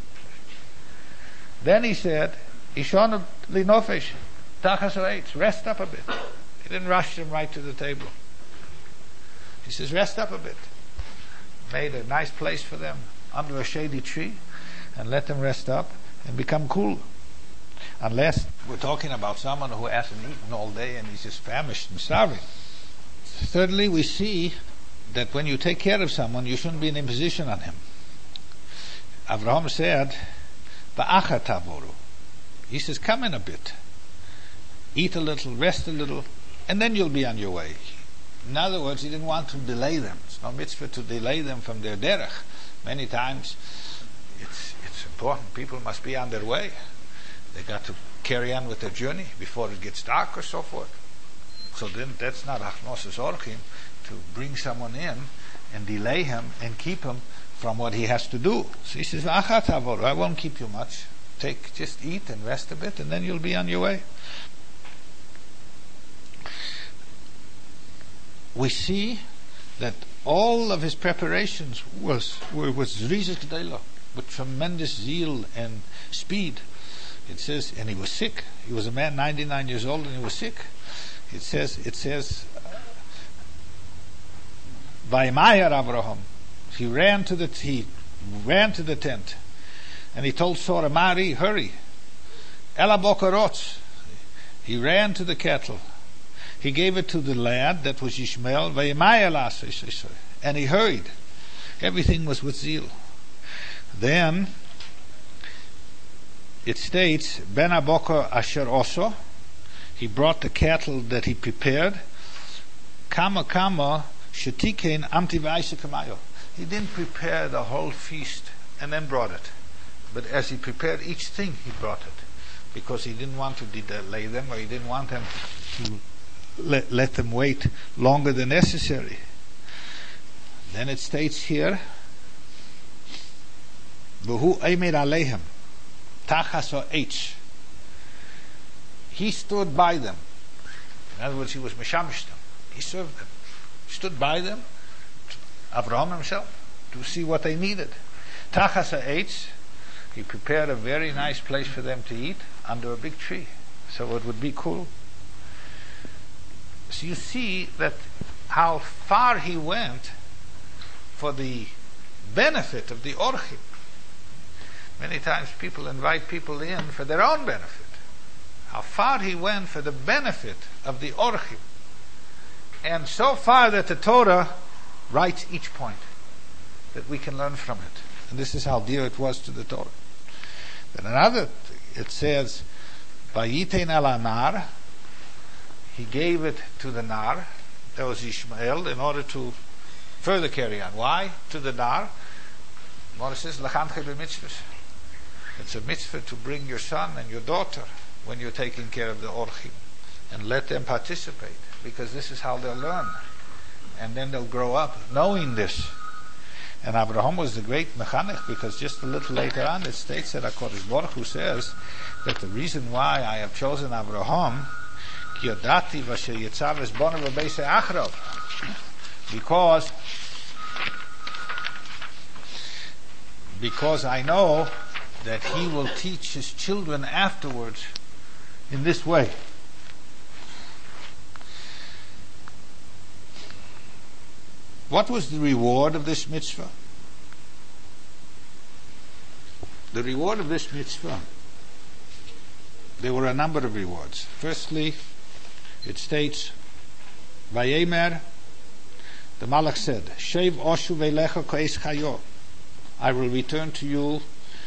Then he said, Ishon li nofesh, tachas ha'etz, rest up a bit. He didn't rush them right to the table. He says, rest up a bit. Made a nice place for them under a shady tree and let them rest up and become cool. Unless we're talking about someone who hasn't eaten all day and he's just famished and starving. Thirdly, we see that when you take care of someone, you shouldn't be in imposition on him. Avraham said, Ba'acha tavoru. He says, come in a bit. Eat a little, rest a little, and then you'll be on your way. In other words, he didn't want to delay them. It's no mitzvah to delay them from their derech. Many times, it's it's important. People must be on their way. They got to carry on with their journey before it gets dark or so forth. So then that's not Achnosos Orchim, to bring someone in and delay him and keep him from what he has to do. So he says, I won't keep you much. Take, just eat and rest a bit, and then you'll be on your way. We see that all of his preparations was were with Zrizas G'dayla, with tremendous zeal and speed. It says, and he was sick. He was a man, ninety-nine years old, and he was sick. It says, it says, Vaymayar Avraham. He ran to the he ran to the tent, and he told Sora, Mari, hurry. Ela bokarotz. He ran to the cattle. He gave it to the lad that was Ishmael, and he hurried. Everything was with zeal. Then it states, Ben Abokar Asher Oso, he brought the cattle that he prepared. Kama Kama Shetikein Amti V'Aisa Kamayo. He didn't prepare the whole feast and then brought it. But as he prepared each thing, he brought it. Because he didn't want to delay them, or he didn't want them to Let, let them wait longer than necessary. Then it states here, V'hu Eimer Aleihim, Tachas ha'etz. He stood by them. In other words, he was Meshamish them. He served them. He stood by them, Avraham himself, to see what they needed. Tachas ha'etz, he prepared a very nice place for them to eat under a big tree, so it would be cool. So you see that how far he went for the benefit of the Orchim. Many times people invite people in for their own benefit. How far he went for the benefit of the Orchim. And so far that the Torah writes each point that we can learn from it. And this is how dear it was to the Torah. Then another, it says, Vayitein el anar, he gave it to the Nar, that was Ishmael, in order to further carry on. Why? To the Nar. Moses says, Lachanche b'mitzvahs. It's a mitzvah to bring your son and your daughter when you're taking care of the Orchim, and let them participate, because this is how they'll learn. And then they'll grow up knowing this. And Abraham was the great mechanech, because just a little later on it states that HaKadosh Baruch Hu says that the reason why I have chosen Abraham, ki yodati v'asher yitzav es bono v'beisei achrav, because because I know that he will teach his children afterwards in this way. What was the reward of this mitzvah? The reward of this mitzvah, there were a number of rewards. Firstly, it states, Vayemer, the Malach said, Shev oshu velecha ko'es chayo, I will return to you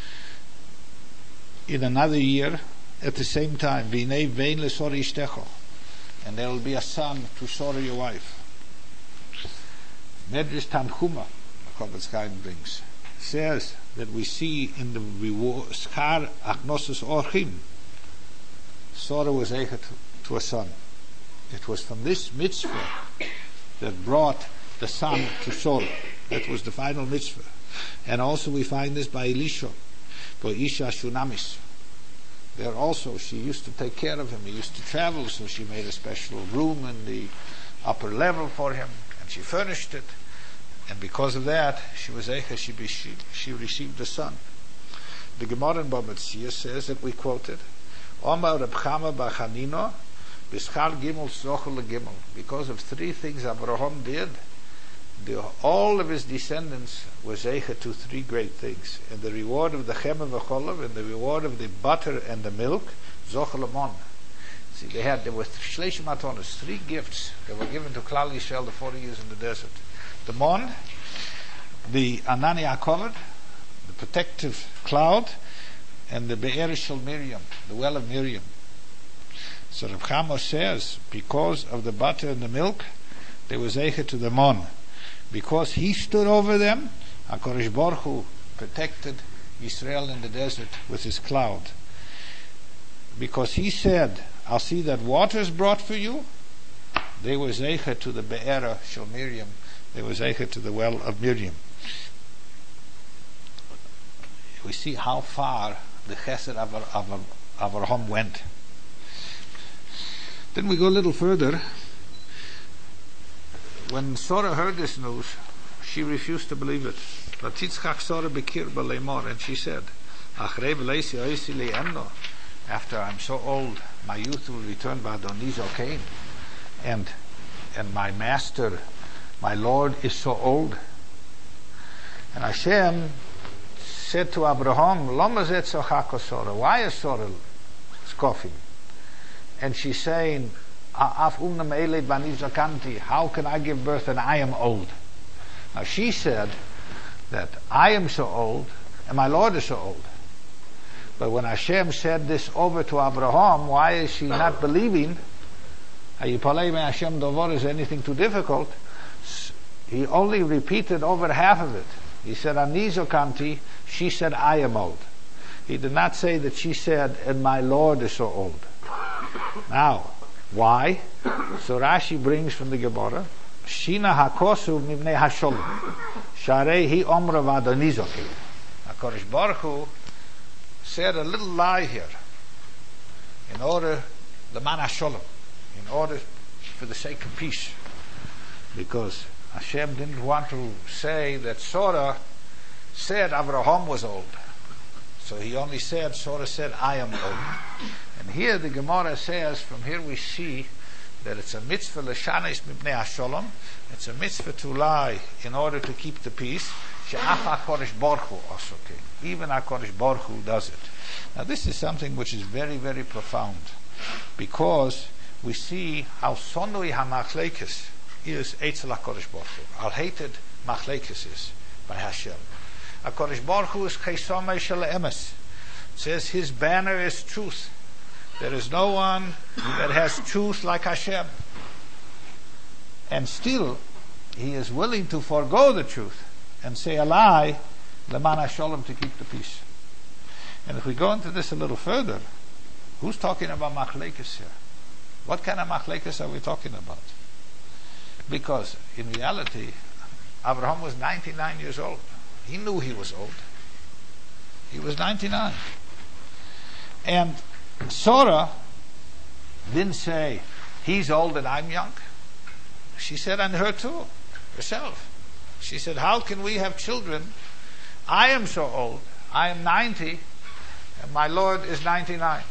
in another year at the same time, V'nei vein lesori ishtecho, and there will be a son to Sora your wife. Medrash Tanchuma, the Chofetz Chaim brings, says that we see in the reward, Schar Achnosus Orchim, Sora was able to, to a son. It was from this mitzvah that brought the son to Sora. That was the final mitzvah. And also we find this by Elisha, by Isha Shunamis. There also she used to take care of him. He used to travel, so she made a special room in the upper level for him, and she furnished it. And because of that, she was Eicha, she, she, she received the son. The Gemara in Bava Metzia says that we quoted, Omar Reb Chama bar Chanina, B'schar Gimel Zochel Gimel. Because of three things Abraham did, the, all of his descendants were Eicha to three great things. And the reward of the Chema v'Cholav, and the reward of the butter and the milk, Zochel Amon. See, they had, there were Shleish Matonos, three gifts that were given to Klal Yisrael the forty years in the desert. The Mon, the Anani HaKovod, the protective cloud, and the Be'er Shel Miriam, the well of Miriam. So Reb Chama says, because of the butter and the milk, there was Eicha to the Mon. Because he stood over them, HaKadosh Baruch Hu protected Israel in the desert with his cloud. Because he said, I'll see that water is brought for you, there was Eicha to the Be'er Shel Miriam. There was Eicha to the well of Miriam. We see how far the Chesed of Avraham went. Then we go a little further. When Sora heard this news, she refused to believe it. Vatitzchak Sora bekir b'leimor, and she said, Achrei v'leisi oisi le'emno, after I'm so old, my youth will return ba'adonizo Cain, and and my master, my Lord, is so old. And Hashem said to Abraham, Lama zet sochako Sora, why is Sora scoffing? And she's saying, Af umnam eled bani zakanti, how can I give birth and I am old? Now she said that I am so old and my Lord is so old. But when Hashem said this over to Abraham, why is she not believing? Hashem dovor, is anything too difficult? He only repeated over half of it. He said, Ani zokanti, she said, I am old. He did not say that she said, and my Lord is so old. Now, why? So Rashi brings from the Gemara, Shina hakosu mibnei hasholem, sharei hi omra v'adonizoki. HaKadosh Baruch Hu said a little lie here, in order, leman hasholem, in order, for the sake of peace. Because Hashem didn't want to say that Sora said Avraham was old. So he only said, Sora said, I am old. And here the Gemara says, from here we see that it's a mitzvah l'shanes mibnei hasholem. It's a mitzvah to lie in order to keep the peace. She'ach HaKadosh Baruch Hu also came. Even HaKadosh Baruch Hu does it. Now this is something which is very, very profound, because we see how sonui hamachlekes is Eitzel HaKadosh Baruch Hu. Al hated machlekes is by Hashem. HaKadosh Baruch Hu is Chesomei Shel Emes. It says his banner is truth. There is no one that has truth like Hashem. And still, he is willing to forego the truth and say a lie, leman hasholem, to keep the peace. And if we go into this a little further, who's talking about machlekes here? What kind of machlekes are we talking about? Because in reality, Abraham was ninety-nine years old. He knew he was old. He was ninety-nine. And Sarah didn't say, he's old and I'm young. She said, and her too, herself. She said, how can we have children? I am so old. I am ninety, and my Lord is ninety-nine.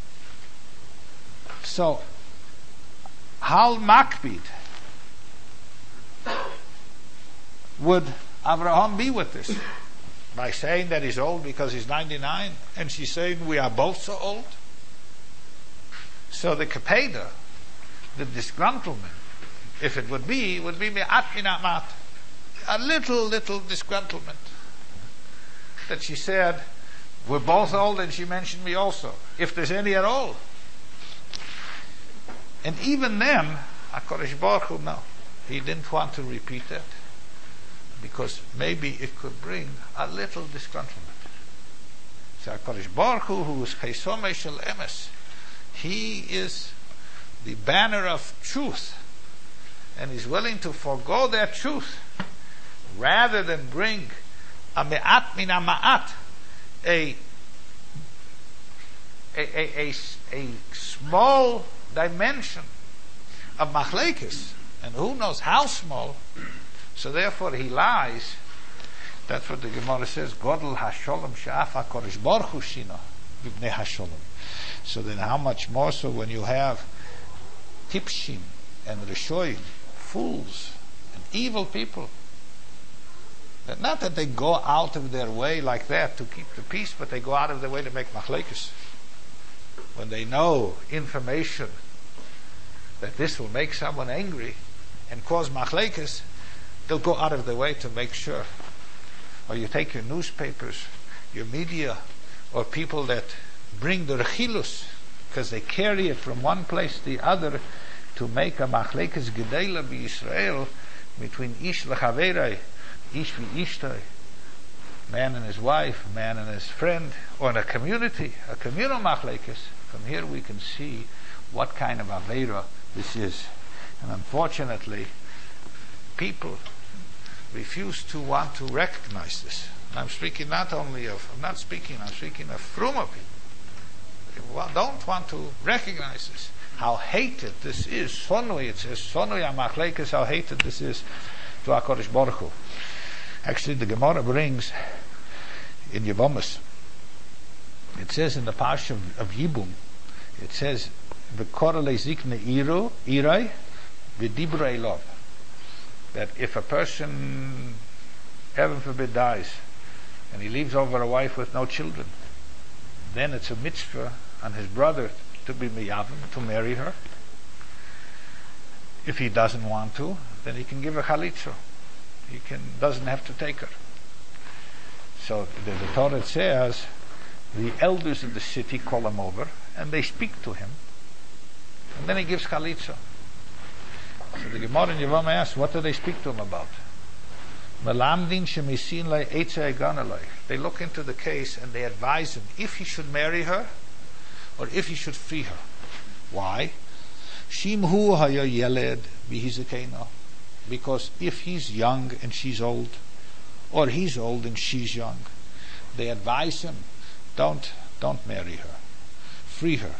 So, how makbid would Abraham be with this? By saying that he's old because he's ninety-nine, and she's saying we are both so old? So the kapeda, the disgruntlement, if it would be, would be me'at min ha'mat, a little, little disgruntlement. That she said, we're both old, and she mentioned me also, if there's any at all. And even then, HaKadosh Baruch Hu, no, he didn't want to repeat that, because maybe it could bring a little disgruntlement. So HaKadosh Baruch Hu, who is Chesomei Shel Emes, he is the banner of truth, and he's willing to forego that truth rather than bring a me'at min ha'ma'at, a a, a, a, a small dimension of machlekes, and who knows how small. So therefore he lies. That's what the Gemara says, Godel hasholem she'af HaKadosh Baruch Hu shino v'bnei hasholem. So then how much more so when you have tipshim and rishoyim, fools and evil people, that not that they go out of their way like that to keep the peace, but they go out of their way to make machlekes. When they know information that this will make someone angry and cause machlekes, they'll go out of their way to make sure. Or you take your newspapers, your media, or people that bring the rechilus, because they carry it from one place to the other to make a machlekes gedela b'Yisrael between ish lechaverei, ish v'ishtoi, man and his wife, man and his friend, or in a community, a communal machlekes. From here we can see what kind of aveira this is. And unfortunately, people refuse to want to recognize this. And I'm speaking not only of, I'm not speaking, I'm speaking of fruma people. They don't want to recognize this. How hated this is. Sonui, it says, Sonui HaMachlekes, how hated this is to HaKadosh Baruch Hu. Actually, the Gemara brings in Yevomus, it says in the Parsha of, of Yibum, it says, V'kora le'zikne iru, irai, v'dibra elov. That if a person, heaven forbid, dies, and he leaves over a wife with no children, then it's a mitzvah on his brother to be miyavim, to marry her. If he doesn't want to, then he can give her chalitza. He can doesn't have to take her. So the, the Torah says the elders of the city call him over and they speak to him, and then he gives chalitza. So the Gemara in Yevom asks, what do they speak to him about? They look into the case and they advise him if he should marry her or if he should free her. Why? Because if he's young and she's old, or he's old and she's young, they advise him, don't don't marry her, free her.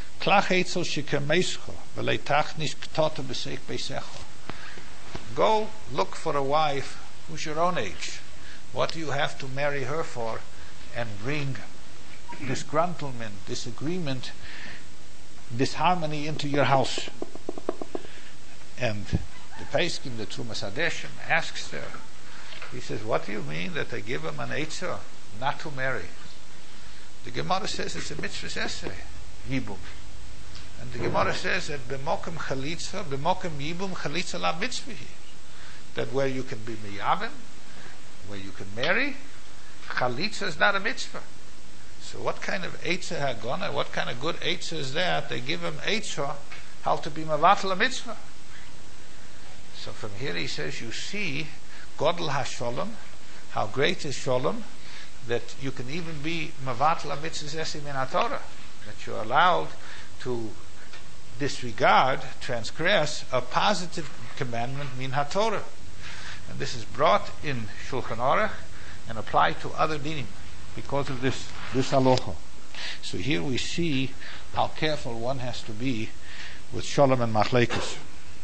Go look for a wife who's your own age. What do you have to marry her for? And bring disgruntlement, disagreement, disharmony into your house. And the Peskim, the Trumas Hadeshim, asks her, he says, what do you mean that they give him an eitzah not to marry? The Gemara says it's a mitzvah's essay, Yibum. And the Gemara says that b'mokem chalitza, b'mokem yibum chalitza la mitzvah, that where you can be miyavim, where you can marry, chalitza is not a mitzvah. So what kind of eitzah hagona, what kind of good eitzah is that? They give him eitzah how to be mavatal a mitzvah. So from here he says, you see, Godel HaSholem, how great is Sholem, that you can even be mavatal a mitzvah esim in HaTorah, that you're allowed to disregard, transgress a positive commandment min HaTorah. And this is brought in Shulchan Aruch and applied to other dinim because of this, this halacha. So here we see how careful one has to be with Sholem and Machlekes.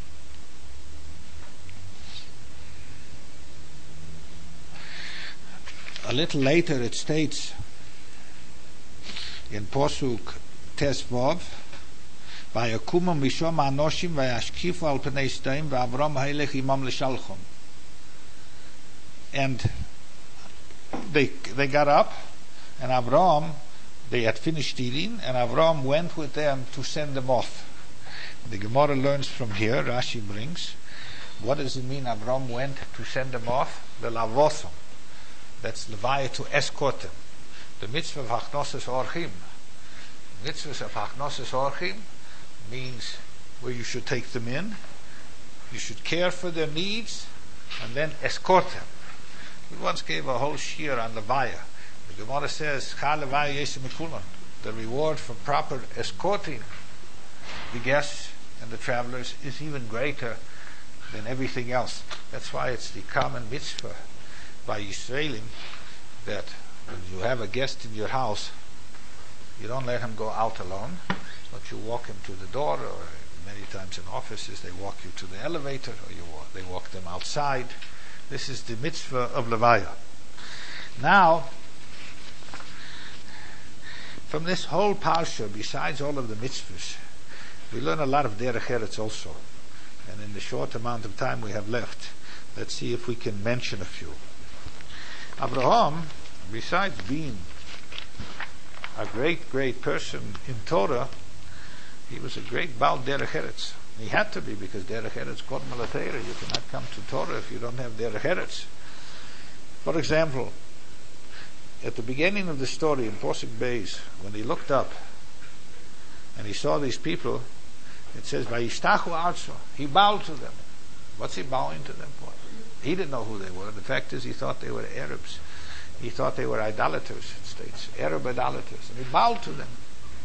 A little later it states in Posuk Tesvav, Vayakumu mishom anoshim vayashkifu al pnei shteim v'Avram hailech imam l'shalchom. And they they got up, and Avram, they had finished eating, and Avram went with them to send them off. The Gemara learns from here, Rashi brings, what does it mean Avram went to send them off? The lavosom. That's levaya, to escort them. The mitzvah of hachnosis orchim. Mitzvahs of hachnosis orchim means where you should take them in, you should care for their needs, and then escort them. We once gave a whole shiur on levaya. The Gemara says, Chal levaya yesem mikulan. The reward for proper escorting the guests and the travelers is even greater than everything else. That's why it's the common mitzvah by Yisraelim that when you have a guest in your house, you don't let him go out alone, but you walk him to the door, or many times in offices they walk you to the elevator, or you walk, they walk them outside. This is the mitzvah of Levaya. Now, from this whole parsha, besides all of the mitzvahs, we learn a lot of derech eretz also. And in the short amount of time we have left, let's see if we can mention a few. Abraham, besides being a great, great person in Torah, he was a great Baal derech eretz. He had to be, because derech eretz kodem l'Torah. You cannot come to Torah if you don't have derech eretz. For example, at the beginning of the story in Posuk Beis, when he looked up and he saw these people, it says, Vayishtachu arzo. He bowed to them. What's he bowing to them for? He didn't know who they were. The fact is, he thought they were Arabs. He thought they were idolaters, it states. Arab idolaters. And he bowed to them.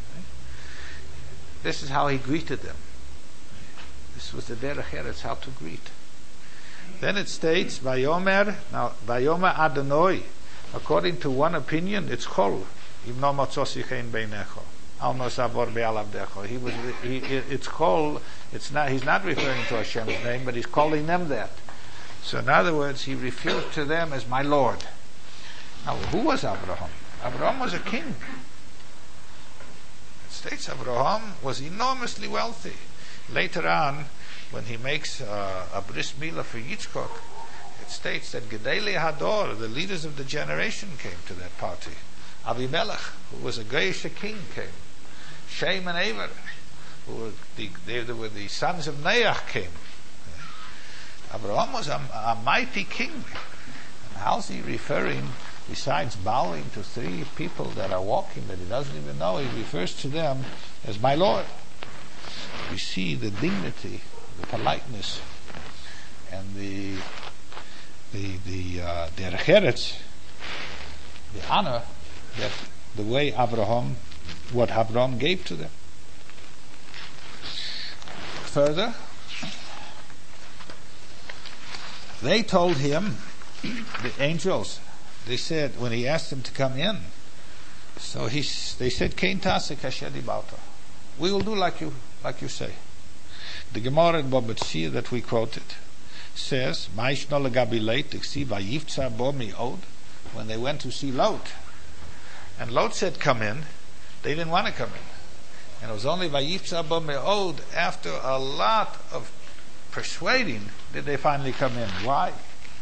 This is how he greeted them. This was the derech eretz, how to greet. Then it states, Vayomer, now, Vayomer Adonai. According to one opinion, it's Chol. Im no motzosi chen beinecho. Al no savor be'al avdecho. He was, he, it's Chol. It's not, he's not referring to Hashem's name, but he's calling them that. So in other words, he referred to them as my Lord. Now, who was Abraham? Abraham was a king. It states Abraham was enormously wealthy. Later on, when he makes uh, a bris milah for Yitzchok, it states that Gedali Hador, the leaders of the generation, came to that party. Avimelech, who was a Geisha king, came. Shem and Eber, who were the, they, they were the sons of Neach, came. Abraham was a, a mighty king. And how's he referring, besides bowing to three people that are walking that he doesn't even know, he refers to them as my Lord. We see the dignity, the politeness, and the the the uh, derech eretz, the honor that the way Abraham, what Abraham gave to them. Further, they told him, the angels, they said, when he asked them to come in, so he, they said, Kein taseh kasher dibarta. We will do like you, like you say. The Gemara in Baba Metzia that we quoted says, Ma'ishno legabi leit, iksi vayivtza bo mi'od, when they went to see Lot, and Lot said, come in, they didn't want to come in. And it was only vayivtza bo mi'od, after a lot of persuading, did they finally come in. Why?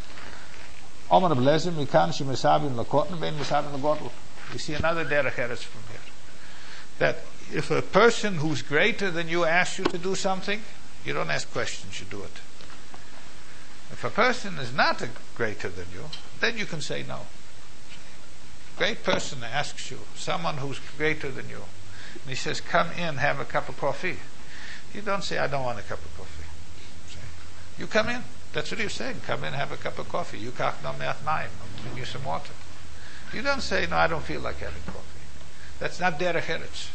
We see another derech eretz from here. That if a person who's greater than you asks you to do something, you don't ask questions, you do it. If a person is not a greater than you, then you can say no. Great person asks you, someone who's greater than you, and he says, come in, have a cup of coffee. You don't say, I don't want a cup of coffee. You come in. That's what you're saying. Come in, have a cup of coffee. You kach no me'at mayim. I'll bring you some water. You don't say, no, I don't feel like having coffee. That's not derech eretz.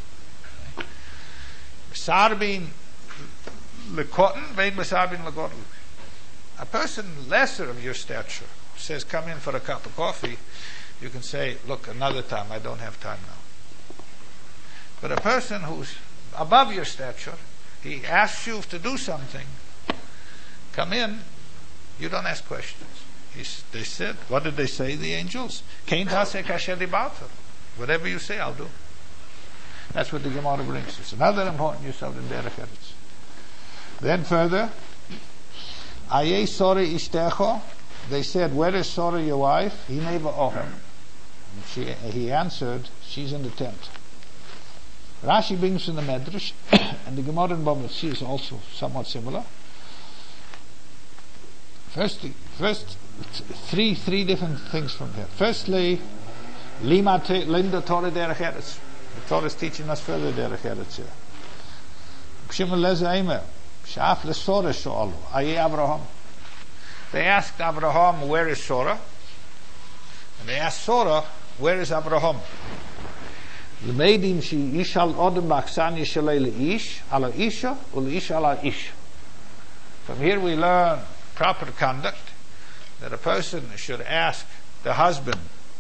Mesarbin lekotten, vein mesarbin legodl. A person lesser of your stature says, come in for a cup of coffee, you can say, look, another time, I don't have time now. But a person who's above your stature, he asks you to do something, come in, you don't ask questions. He's, they said, what did they say, the angels? Whatever you say, I'll do. That's what the Gemara brings us. Another important use of the Derech Eretz. Then further, Aye Sora Ishtecho, they said, where is Sora, your wife? He never ohem. She, he answered, she's in the tent. Rashi brings in the Medrash, and the Gemara in Bava Metzia is also somewhat similar. First, first three three different things from here. Firstly, Lima Linda Torah Derech Eretz. The Torah is teaching us further Derech Eretz here. Shimon Leza Eimer, Shaf Le Sora Shoalu, Aye Abraham. They asked Abraham, where is Sora? And they asked Sora, where is Abraham? The maiden she ishal odem bachsan yishalei leish ala isha ul isha ala ish. From here we learn proper conduct, that a person should ask the husband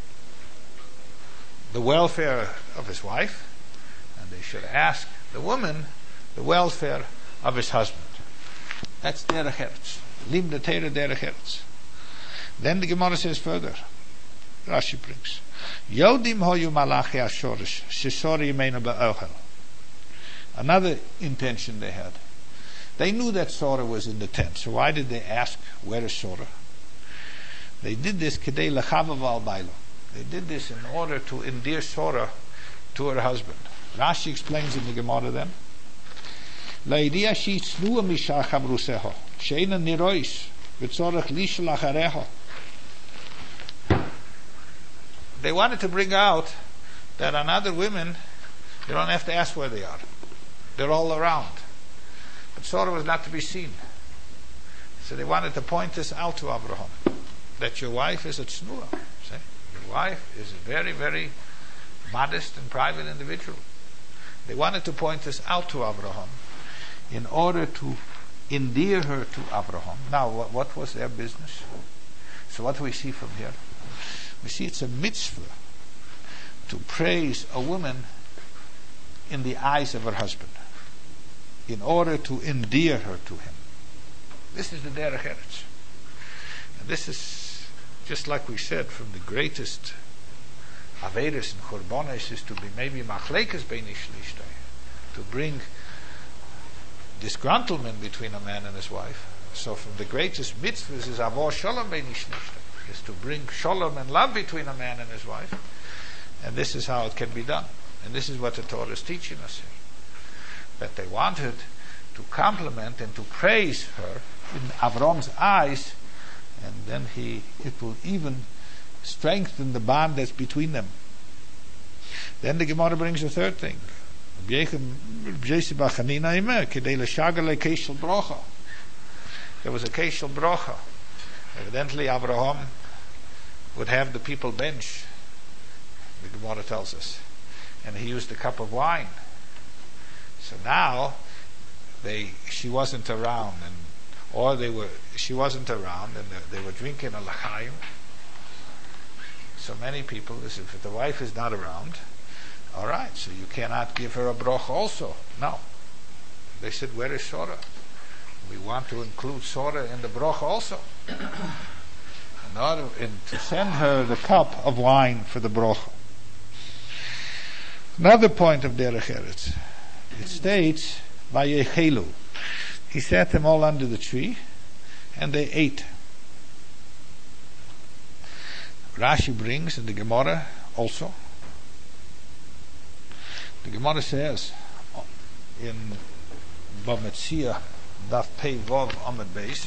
the welfare of his wife, and they should ask the woman the welfare of his husband. That's derech eretz. Lim de Torah derech eretz. Then the Gemara says further, Rashi brings, Yodim hoyu malachi ashorish shesori yimenu ba'ohel. Another intention they had. They knew that Sora was in the tent, so why did they ask, where is Sora? They did this kedei lechavav al bailo. They did this in order to endear Sora to her husband. Rashi explains in the Gemara then, Laidia shi tzlua mishar chavruseho sheina nirois v'tzorach lishel achareho. They wanted to bring out that on other women, you don't have to ask where they are. They're all around. But Sora was not to be seen. So they wanted to point this out to Abraham, that your wife is a tznuah. See? Your wife is a very, very modest and private individual. They wanted to point this out to Abraham in order to endear her to Abraham. Now, what, what was their business? So what do we see from here? We see it's a mitzvah to praise a woman in the eyes of her husband in order to endear her to him. This is the derech eretz. And this is, just like we said, from the greatest averis and churbanos is to be maybe machlekes beinish lishtay, to bring disgruntlement between a man and his wife. So from the greatest mitzvahs is avor shalom beinish lishtay, is to bring shalom and love between a man and his wife. And this is how it can be done. And this is what the Torah is teaching us here. That they wanted to compliment and to praise her in Avram's eyes, and then he it will even strengthen the bond that's between them. Then the Gemara brings a third thing. There was a keshel brocha. Evidently Avraham would have the people bench, the Gemara tells us, and he used a cup of wine. So now they she wasn't around, and or they were she wasn't around, and they, they were drinking a l'chaim. So many people, if the wife is not around, all right, so you cannot give her a broch also. No. They said, where is Sora? We want to include Sora in the broch also. In order in, to send her the cup of wine for the broch. Another point of derech eretz. It states, Vayechelu. He set them all under the tree, and they ate. Rashi brings in the Gemara also. The Gemara says in Bava Metzia, Daf Pei Vav Amud Beis,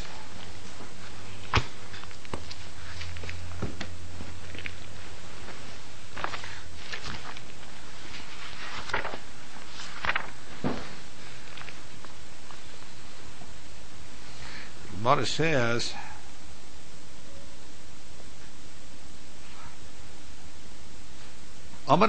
the Gemara says, a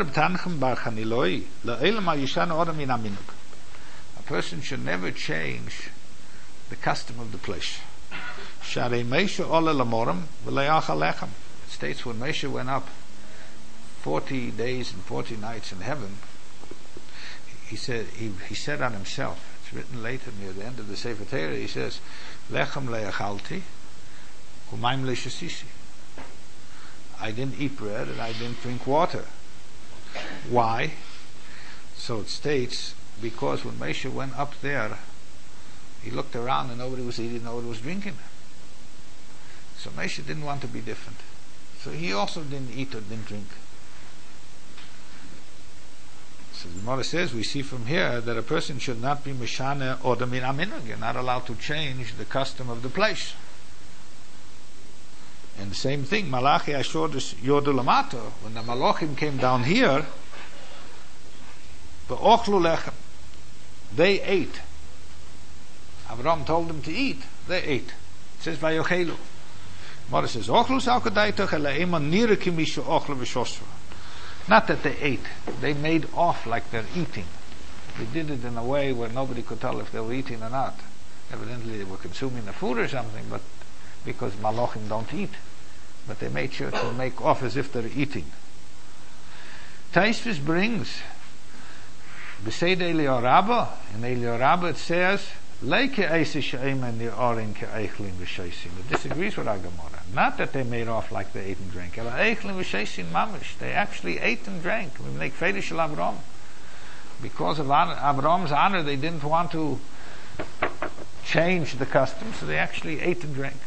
person should never change the custom of the place. Sharei Moshe Ola Lamorim V'Le'achal Lechem. It states when Moshe went up forty days and forty nights in heaven, he said he, he said on himself, it's written later near the end of the Sefer Torah, he says, Lechem le'achalti u'mayim le'shasisi. I didn't eat bread and I didn't drink water. Why? So it states, because when Moshe went up there, he looked around and nobody was eating, nobody was drinking. So Moshe didn't want to be different. So he also didn't eat or didn't drink. So the Gemara says, we see from here that a person should not be mishane or the min aminag. You're not allowed to change the custom of the place. And the same thing, Malachi Ashur Yodu Lamato, when the Malachim came down here, Ba'ochlu lechem, they ate. Abraham told them to eat, they ate. It says Vayochelu. Mother says, Ochlu salkadaitach ele'eman nireki mishu ochlu v'shosra. Not that they ate, they made off like they're eating. They did it in a way where nobody could tell if they were eating or not. Evidently they were consuming the food or something, but because Malachim don't eat. But they made sure to make off as if they're eating. Taisvis brings Besed Eliyahu Rabbah, in Eliyahu Rabbah it says, Leike eise she'emen ni'arin ke'eichlin v'sheisin. It disagrees with our Gemara. Not that they made off like they ate and drank. Ela eichlin v'sheisin mamish. They actually ate and drank. We make Fedish shel Avram. Because of Avram's honor, they didn't want to change the custom, so they actually ate and drank.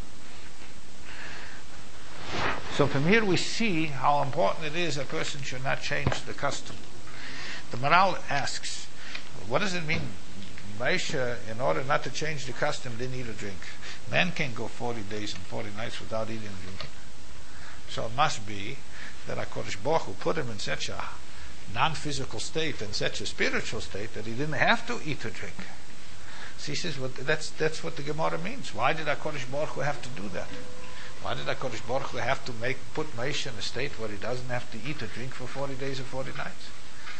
So from here we see how important it is a person should not change the custom. The Maral asks, what does it mean? Moshe, in order not to change the custom, didn't eat or drink. Man can't go forty days and forty nights without eating and drinking. So it must be that HaKadosh Baruch Hu put him in such a non-physical state and such a spiritual state that he didn't have to eat or drink. So he says, well, that's, that's what the Gemara means. Why did HaKadosh Baruch Hu have to do that? Why did HaKadosh Baruch Hu have to make put Moshe in a state where he doesn't have to eat or drink for forty days or forty nights?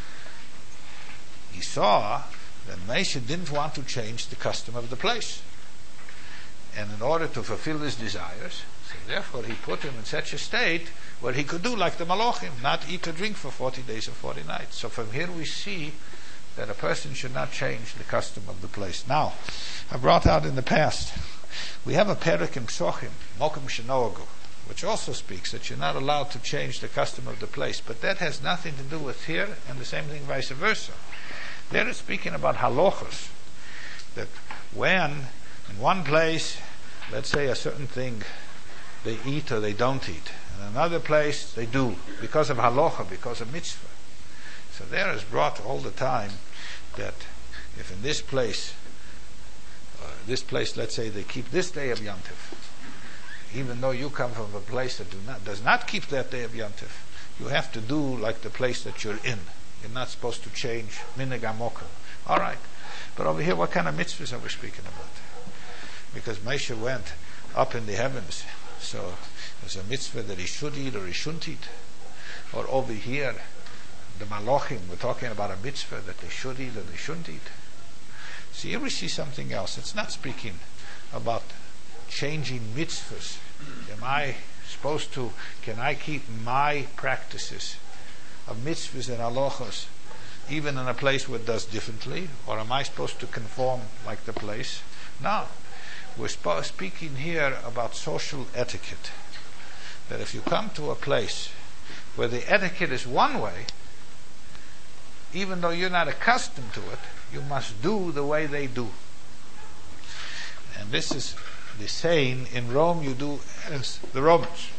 He saw that Moshe didn't want to change the custom of the place. And in order to fulfill his desires, so therefore he put him in such a state where he could do like the Malachim, not eat or drink for forty days or forty nights. So from here we see that a person should not change the custom of the place. Now, I brought out in the past, we have a perek in Psochim, Mokum Shenoagu, which also speaks that you're not allowed to change the custom of the place. But that has nothing to do with here, and the same thing vice versa. There it's speaking about halachos, that when in one place, let's say a certain thing, they eat or they don't eat. In another place, they do, because of halacha, because of mitzvah. So there is brought all the time that if in this place, uh, this place, let's say they keep this day of Yom Tov, even though you come from a place that do not, does not keep that day of Yom Tov, you have to do like the place that you're in. You're not supposed to change minhag hamokum. All right. But over here, what kind of mitzvahs are we speaking about? Because Moshe went up in the heavens, so there's a mitzvah that he should eat or he shouldn't eat. Or over here, the Malachim, we're talking about a mitzvah that they should eat or they shouldn't eat. So here we see something else. It's not speaking about changing mitzvahs. Am I supposed to, can I keep my practices of mitzvahs and halachos even in a place where it does differently, or am I supposed to conform like the place? No. We're sp- speaking here about social etiquette. That if you come to a place where the etiquette is one way, even though you're not accustomed to it, you must do the way they do. And this is the saying, in Rome you do as the Romans.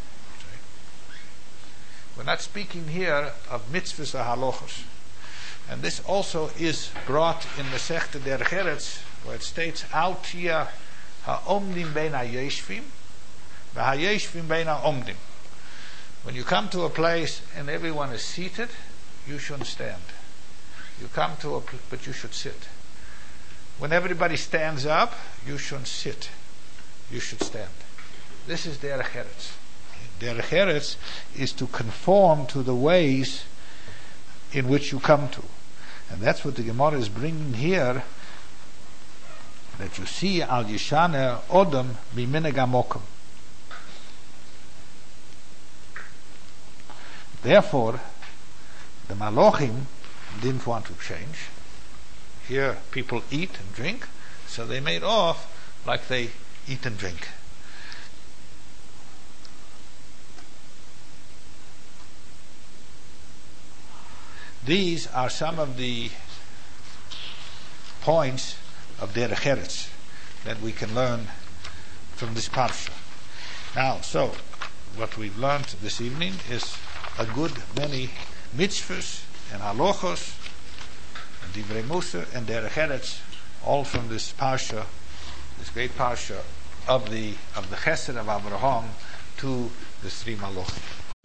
We're not speaking here of mitzvahs or halachos. And this also is brought in the Masechta Derech Eretz, where it states, out here ha'omdim bein ha'yeshvim, v'ha'yeshvim bein ha'omdim. When you come to a place and everyone is seated, you shouldn't stand. You come to a place, but you should sit. When everybody stands up, you shouldn't sit. You should stand. This is Derech Eretz. Derech Eretz is to conform to the ways in which you come to. And that's what the Gemara is bringing here. that you see al yishane odom miminhag hamokum. Therefore, the Malachim didn't want to change. Here people eat and drink, so they made off like they eat and drink. These are some of the points of Derech Eretz that we can learn from this parsha. Now, so what we've learned this evening is a good many mitzvahs and halachos and divrei Musa and Derech Eretz, all from this parsha, this great parsha of the of the Chesed of Avraham to the three Malachim.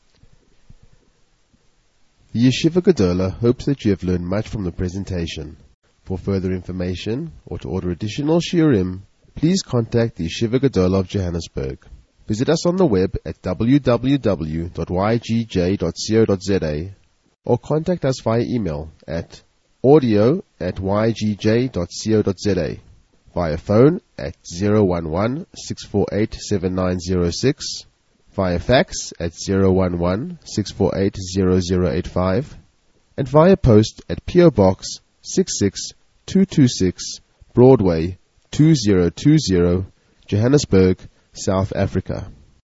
The Yeshiva Gedola hopes that you have learned much from the presentation. For further information or to order additional shiurim, please contact the Yeshiva Gedola of Johannesburg. Visit us on the web at w w w dot y g j dot co dot z a or contact us via email at audio at y g j dot co dot z a, via phone at zero one one, six four eight, seven nine zero six, via fax at zero one one, six four eight, zero zero eight five, and via post at P O Box six six two two six, Broadway two zero two zero, Johannesburg, South Africa.